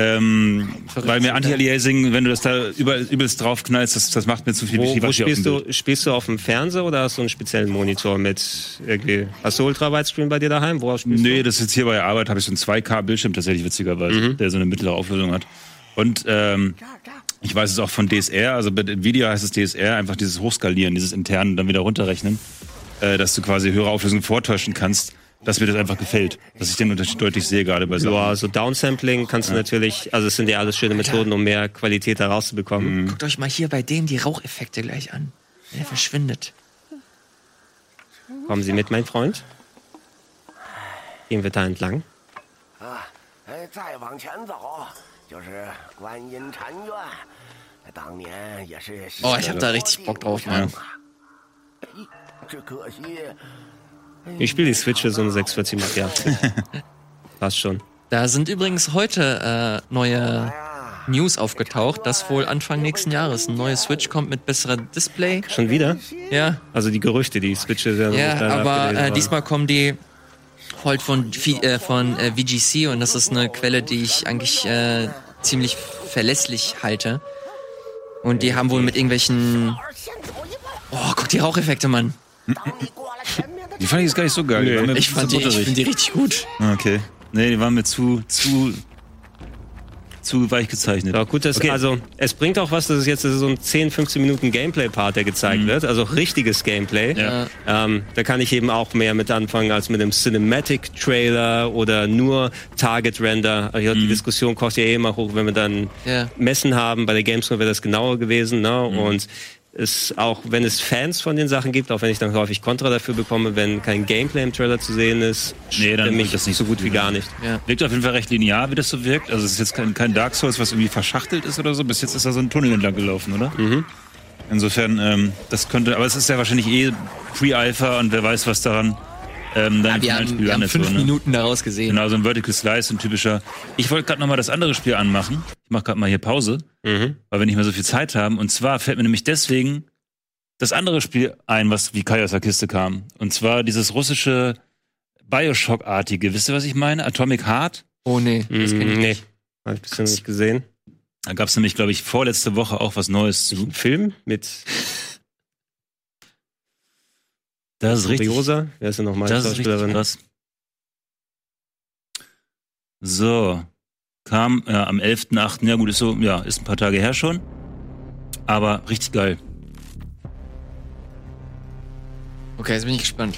Weil mir Anti-Aliasing, wenn du das da übelst draufknallst, das macht mir zu viel. Wo spielst du auf dem Fernseher oder hast du einen speziellen Monitor mit irgendwie? Hast du Ultra-Widescreen bei dir daheim? Worauf spielst du? Nee, das ist jetzt hier bei der Arbeit, habe ich so einen 2K-Bildschirm tatsächlich witzigerweise, der so eine mittlere Auflösung hat. Und ich weiß es auch von DSR, also bei Nvidia heißt es DSR, einfach dieses Hochskalieren, dieses interne dann wieder runterrechnen, dass du quasi höhere Auflösung vortäuschen kannst. Dass mir das einfach gefällt, dass ich den Unterschied deutlich sehe, gerade bei Sachen. Ja, so Downsampling kannst du natürlich, also es sind ja alles schöne Methoden, um mehr Qualität da rauszubekommen. Guckt euch mal hier bei dem die Raucheffekte gleich an. Der verschwindet. Kommen Sie mit, mein Freund? Gehen wir da entlang? Oh, ich hab da richtig Bock drauf, Mann. Ich spiele die Switch für so eine 640 x 80. Passt schon. Da sind übrigens heute neue News aufgetaucht, dass wohl Anfang nächsten Jahres ein neues Switch kommt mit besserem Display. Schon wieder? Ja. Also die Gerüchte, die Switch ist ja aber diesmal kommen die halt von VGC und das ist eine Quelle, die ich eigentlich ziemlich verlässlich halte. Und die haben wohl mit irgendwelchen... Oh, guck die Raucheffekte, Mann. Die fand ich jetzt gar nicht so geil. Nee, ich finde die richtig gut. Okay. Nee, die waren mir zu weich gezeichnet. Ja, gut, also es bringt auch was, dass es jetzt so ein 10-15 Minuten Gameplay-Part, der gezeigt wird, also richtiges Gameplay. Ja. Da kann ich eben auch mehr mit anfangen als mit einem Cinematic-Trailer oder nur Target-Render. Also die Diskussion kocht ja immer hoch, wenn wir dann Messen haben. Bei der Gamescom wäre das genauer gewesen, ne? Und ist auch, wenn es Fans von den Sachen gibt, auch wenn ich dann häufig Kontra dafür bekomme, wenn kein Gameplay im Trailer zu sehen ist, dann mich das nicht so gut wie gar nicht. Ja. Wirkt auf jeden Fall recht linear, wie das so wirkt. Also es ist jetzt kein Dark Souls, was irgendwie verschachtelt ist oder so. Bis jetzt ist da so ein Tunnel entlang gelaufen, oder? Insofern, das könnte, aber es ist ja wahrscheinlich Pre-Alpha und wer weiß, was daran dann wir haben 5 Minuten daraus gesehen. Genau, so ein Vertical Slice, ein typischer. Ich wollte gerade nochmal das andere Spiel anmachen. Ich mache gerade mal hier Pause, weil wir nicht mehr so viel Zeit haben. Und zwar fällt mir nämlich deswegen das andere Spiel ein, was wie Kai aus der Kiste kam. Und zwar dieses russische Bioshock-artige. Wisst ihr, was ich meine? Atomic Heart? Oh nee, das kenn ich nicht. Hab ich bisher nicht gesehen. Da gab es nämlich, glaube ich, vorletzte Woche auch was Neues zu. Ein Film mit... Das ist richtig. Wer ist denn nochmal? Das ist richtig krass. So. Kam am 11.8. Ja gut, ist ein paar Tage her schon. Aber richtig geil. Okay, jetzt bin ich gespannt.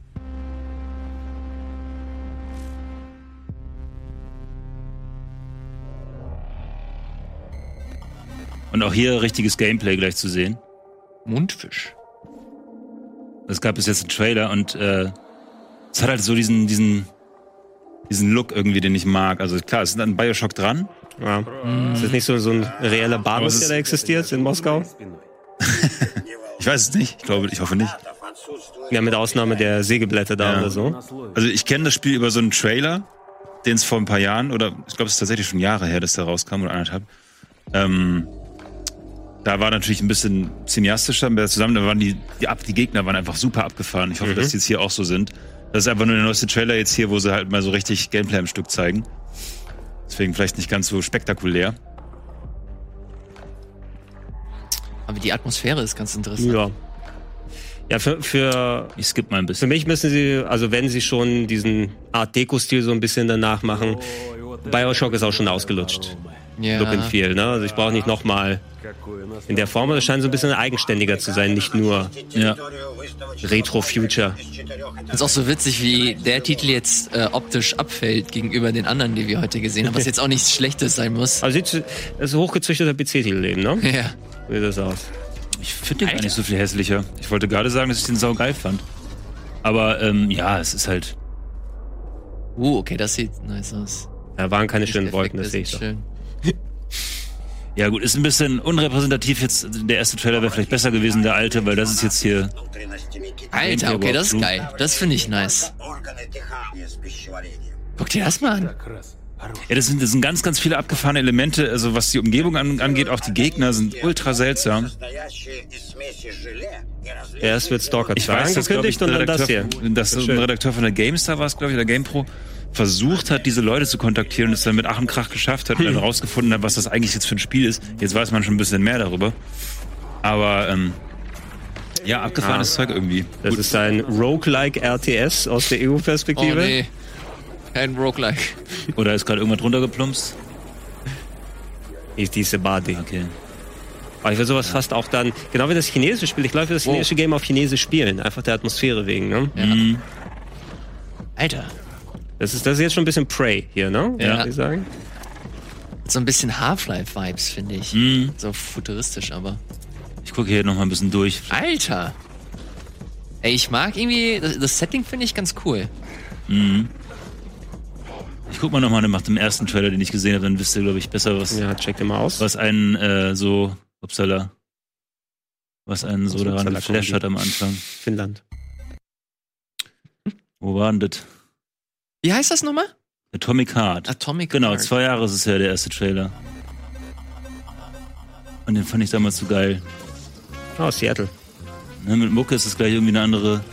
Und auch hier richtiges Gameplay gleich zu sehen. Mundfisch. Es gab bis jetzt einen Trailer und es hat halt so diesen Look irgendwie, den ich mag. Also klar, es ist ein Bioshock dran. Ja. Ist das nicht so ein reeller Bahnhof, der da existiert in Moskau? Ich weiß es nicht. Ich hoffe nicht. Ja, mit Ausnahme der Sägeblätter da oder so. Also ich kenne das Spiel über so einen Trailer, den es vor ein paar Jahren, oder ich glaube, es ist tatsächlich schon Jahre her, dass der rauskam, oder 1,5. Da war natürlich ein bisschen cineastischer zusammen, da waren die Gegner waren einfach super abgefahren. Ich hoffe, dass die jetzt hier auch so sind. Das ist einfach nur der neueste Trailer jetzt hier, wo sie halt mal so richtig Gameplay am Stück zeigen. Deswegen vielleicht nicht ganz so spektakulär. Aber die Atmosphäre ist ganz interessant. Ja. Ja, für Ich skippe mal ein Für bisschen. mich müssen sie, also wenn sie schon diesen Art-Deco-Stil so ein bisschen danach machen, Bioshock ist auch schon ausgelutscht. Ja. Look and Feel, ne? Also ich brauche nicht nochmal in der Form, das scheint so ein bisschen eigenständiger zu sein, nicht nur Ja. Retro-Future. Ist auch so witzig, wie der Titel jetzt optisch abfällt gegenüber den anderen, die wir heute gesehen haben, was jetzt auch nichts Schlechtes sein muss. Also das ist ein hochgezüchteter PC-Titel eben, ne? Ja. Wie sieht das aus? Ich finde den gar nicht so viel hässlicher. Ich wollte gerade sagen, dass ich den saugeil fand. Aber ja, es ist halt... Okay, das sieht nice aus. Da waren keine schönen Die Wolken, das sehe Effekte ich sind doch. schön. Ja gut, ist ein bisschen unrepräsentativ jetzt. Der erste Trailer wäre vielleicht besser gewesen, der alte, weil das ist jetzt hier... Alter, okay, das ist geil. Das finde ich nice. Guck dir das mal an. Ja, das sind ganz, ganz viele abgefahrene Elemente. Also was die Umgebung angeht, auch die Gegner sind ultra seltsam. Erst wird Stalker Ich 2 weiß, dass, glaub ich, angekündigt und dann das hier. dass ein Redakteur von der GameStar war es, glaube ich, oder GamePro, versucht hat, diese Leute zu kontaktieren und es dann mit Ach und Krach geschafft hat und dann rausgefunden hat, was das eigentlich jetzt für ein Spiel ist. Jetzt weiß man schon ein bisschen mehr darüber. Aber ja, abgefahrenes Zeug irgendwie. Das ist ein Roguelike RTS aus der Oh EU-Perspektive. nee. Kein Roguelike. Oder ist gerade irgendwas runtergeplumpst? Ist diese Body. Okay. Aber ich will sowas fast auch dann, genau wie das chinesische Spiel, ich glaube, das chinesische Game auf Chinesisch spielen. Einfach der Atmosphäre wegen, ne? Ja. Alter. Das ist jetzt schon ein bisschen Prey hier, ne? Ja. Würde ich sagen. So ein bisschen Half-Life-Vibes, finde ich. So futuristisch, aber. Ich gucke hier noch mal ein bisschen durch. Alter! Ey, ich mag irgendwie, das Setting finde ich ganz cool. Ich guck mal noch mal nach dem ersten Trailer, den ich gesehen habe, dann wisst ihr, glaube ich, besser, was Check den mal aus. einen was einen so daran Upsala geflasht Kombi. hat am Anfang. Finnland. Wo war denn das? Wie heißt das nochmal? Atomic Heart. Atomic Genau, Heart. 2 Jahre ist es her, der erste Trailer. Und den fand ich damals so geil. Oh, Seattle. Ne, mit Mucke ist es gleich irgendwie eine andere.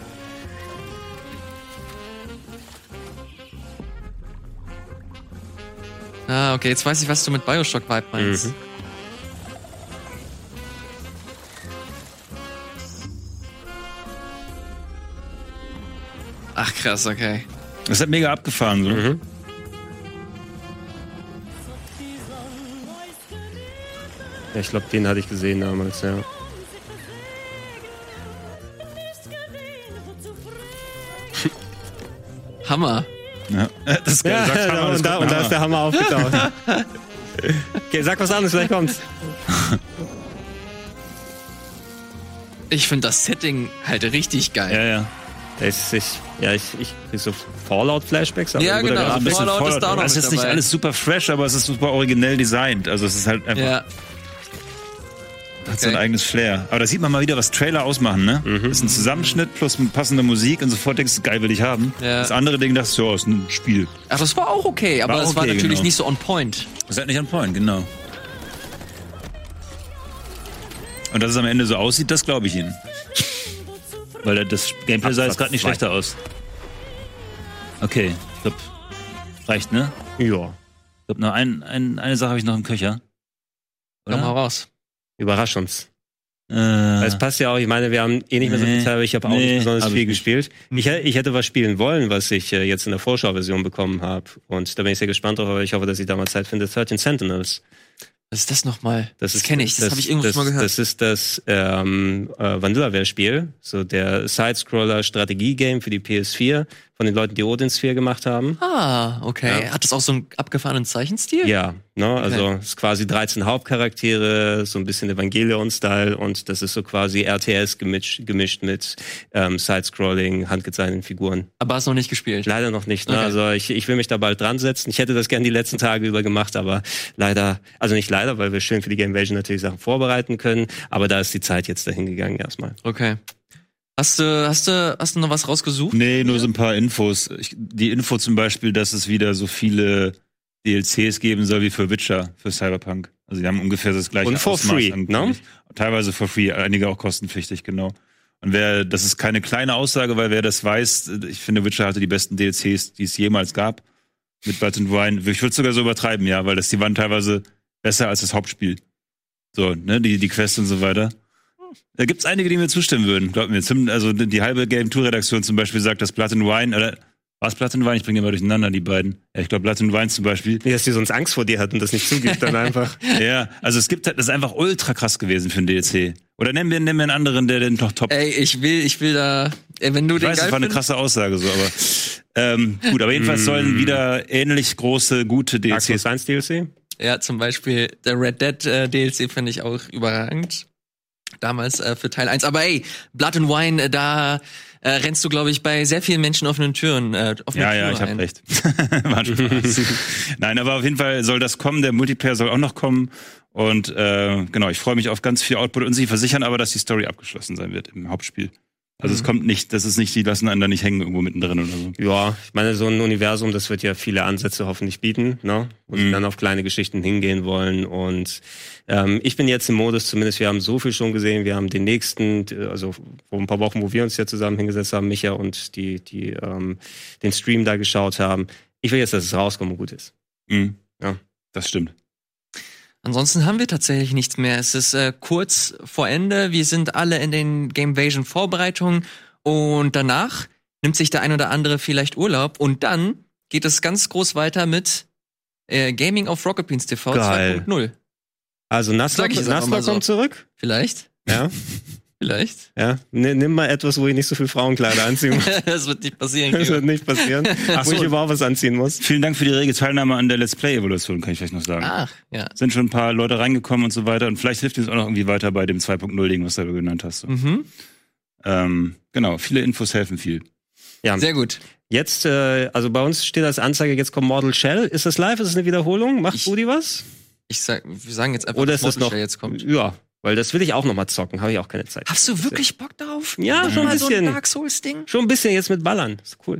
Ah, okay, jetzt weiß ich, was du mit Bioshock-Vibe meinst. Mhm. Ach, krass, okay. Das hat mega abgefahren, so. Mhm. Ja, ich glaube, den hatte ich gesehen damals, ja. Hammer. Ja. Das ist geil. Ja, Sag's mal, das und da kommt ist der Hammer aufgetaucht. Okay, sag was anderes, vielleicht kommt's. Ich finde das Setting halt richtig geil. Ja, ja. Ich krieg so Fallout-Flashbacks. aber Ja, ein guter genau. Grafik. Ein bisschen Fallout ist da auch noch Es ist mit nicht dabei. alles super fresh, aber es ist super originell designt. Also es ist halt einfach, Ja. hat so ein eigenes Flair. Aber da sieht man mal wieder, was Trailer ausmachen, ne? Das ist ein Zusammenschnitt plus passende Musik und sofort denkst du, geil, will ich haben. Ja. Das andere Ding dachte ich, ja, ist ein Spiel. Ach, das war auch okay, aber War es war okay, natürlich genau. nicht so on point. Das ist halt nicht on point, genau. Und dass es am Ende so aussieht, das glaube ich Ihnen. Weil das Gameplay sah jetzt gerade nicht schlechter aus. Okay, ich glaube, reicht, ne? Ja. Ich glaube, noch eine Sache habe ich noch im Köcher. Komm mal raus. Überrasch uns. Es passt ja auch, ich meine, wir haben eh nicht mehr so viel Zeit, aber ich habe auch nicht besonders hab viel ich nicht. gespielt. Ich hätte was spielen wollen, was ich jetzt in der Vorschauversion bekommen habe. Und da bin ich sehr gespannt drauf, aber ich hoffe, dass ich da mal Zeit finde. 13 Sentinels. Was ist das nochmal? Das ist- kenne ich, das habe ich irgendwo schon mal gehört. Das ist das Vanillaware-Spiel, so der Sidescroller-Strategie-Game für die PS4 von den Leuten, die Odin Sphere gemacht haben. Ah, okay. Ja. Hat das auch so einen abgefahrenen Zeichenstil? Ja, ne, also es ist quasi 13 Hauptcharaktere, so ein bisschen Evangelion-Style und das ist so quasi RTS gemischt mit Sidescrolling, handgezeichneten Figuren. Aber hast noch nicht gespielt. Leider noch nicht, ne? Okay. Also ich will mich da bald dran setzen. Ich hätte das gerne die letzten Tage über gemacht, aber leider, also nicht leider, weil wir schön für die Gamevasion natürlich Sachen vorbereiten können, aber da ist die Zeit jetzt dahin gegangen erstmal. Okay. Hast du noch was rausgesucht? Nee, nur so ein paar Infos. Die Info zum Beispiel, dass es wieder so viele DLCs geben soll wie für Witcher, für Cyberpunk. Also die haben ungefähr das gleiche Und for free, ne? Teilweise for free, einige auch kostenpflichtig, genau. Und das ist keine kleine Aussage, weil wer das weiß, ich finde, Witcher hatte die besten DLCs, die es jemals gab. Mit Blood and Wine. Ich würde es sogar so übertreiben, ja, weil die waren teilweise besser als das Hauptspiel. So, ne, die Quests und so weiter. Da gibt's einige, die mir zustimmen würden, glaub mir. Also die halbe Game Tour Redaktion zum Beispiel sagt, dass Blood and Wine, oder was Blood and Wine? Ich bringe die mal durcheinander, die beiden. Ja, ich glaube Blood and Wine zum Beispiel. Nee, dass die sonst Angst vor dir hatten, das nicht zugibt dann einfach. Ja, also das ist einfach ultra krass gewesen für einen DLC. Oder nenn mir einen anderen, der den noch top. Ey, ich will da, wenn du ich den weiß, geil das war eine krasse Aussage so, aber gut, aber jedenfalls sollen wieder ähnlich große, gute DLCs. Dark Souls 1 DLC? Ja, zum Beispiel der Red Dead DLC finde ich auch überragend. Damals für Teil 1. Aber ey, Blood and Wine, da rennst du, glaube ich, bei sehr vielen Menschen offenen Türen. Ja, ich habe recht. War Spaß. Nein, aber auf jeden Fall soll das kommen. Der Multiplayer soll auch noch kommen. Und genau, ich freue mich auf ganz viel Output. Und sie versichern aber, dass die Story abgeschlossen sein wird im Hauptspiel. Also es kommt nicht, das ist nicht, die lassen einen da nicht hängen irgendwo mittendrin oder so. Ja, ich meine, so ein Universum, das wird ja viele Ansätze hoffentlich bieten, ne? Wo sie dann auf kleine Geschichten hingehen wollen. Und ich bin jetzt im Modus, zumindest wir haben so viel schon gesehen, wir haben den nächsten, also vor ein paar Wochen, wo wir uns ja zusammen hingesetzt haben, Micha und die den Stream da geschaut haben. Ich will jetzt, dass es rauskommt und gut ist. Mhm. Ja, das stimmt. Ansonsten haben wir tatsächlich nichts mehr. Es ist kurz vor Ende. Wir sind alle in den Gamevasion Vorbereitungen und danach nimmt sich der ein oder andere vielleicht Urlaub und dann geht es ganz groß weiter mit Gaming auf Rocket Beans TV 2.0. Also Nassler kommt zurück? Vielleicht. Ja. Vielleicht. Ja, nimm mal etwas, wo ich nicht so viel Frauenkleider anziehen muss. Das wird nicht passieren. Das wird nicht passieren. Wo ich überhaupt was anziehen muss. Vielen Dank für die rege Teilnahme an der Let's Play-Evolution, kann ich vielleicht noch sagen. Ach, ja. Sind schon ein paar Leute reingekommen und so weiter. Und vielleicht hilft uns auch noch irgendwie weiter bei dem 2.0-Ding, was du genannt hast. So. Genau, viele Infos helfen viel. Ja. Sehr gut. Jetzt, also bei uns steht als Anzeige, jetzt kommt Mortal Shell. Ist das live? Ist es eine Wiederholung? Macht Rudi was? Wir sagen jetzt einfach, oder dass Mortal Shell jetzt kommt. Ja. Weil das will ich auch noch mal zocken, habe ich auch keine Zeit. Hast du wirklich Bock darauf? Ja, schon ein bisschen. So ein Dark Souls-Ding? Schon ein bisschen jetzt mit Ballern. Ist cool.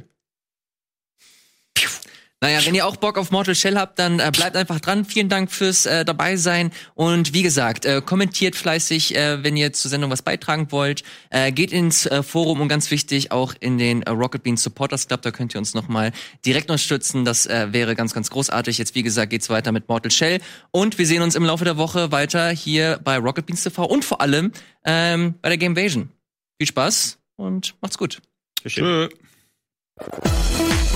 Naja, wenn ihr auch Bock auf Mortal Shell habt, dann bleibt einfach dran. Vielen Dank fürs dabei sein. Und wie gesagt, kommentiert fleißig, wenn ihr zur Sendung was beitragen wollt. Geht ins Forum und ganz wichtig, auch in den Rocket Beans Supporters Club. Da könnt ihr uns noch mal direkt unterstützen. Das wäre ganz, ganz großartig. Jetzt, wie gesagt, geht's weiter mit Mortal Shell. Und wir sehen uns im Laufe der Woche weiter hier bei Rocket Beans TV und vor allem bei der Gamevasion. Viel Spaß und macht's gut. Tschö.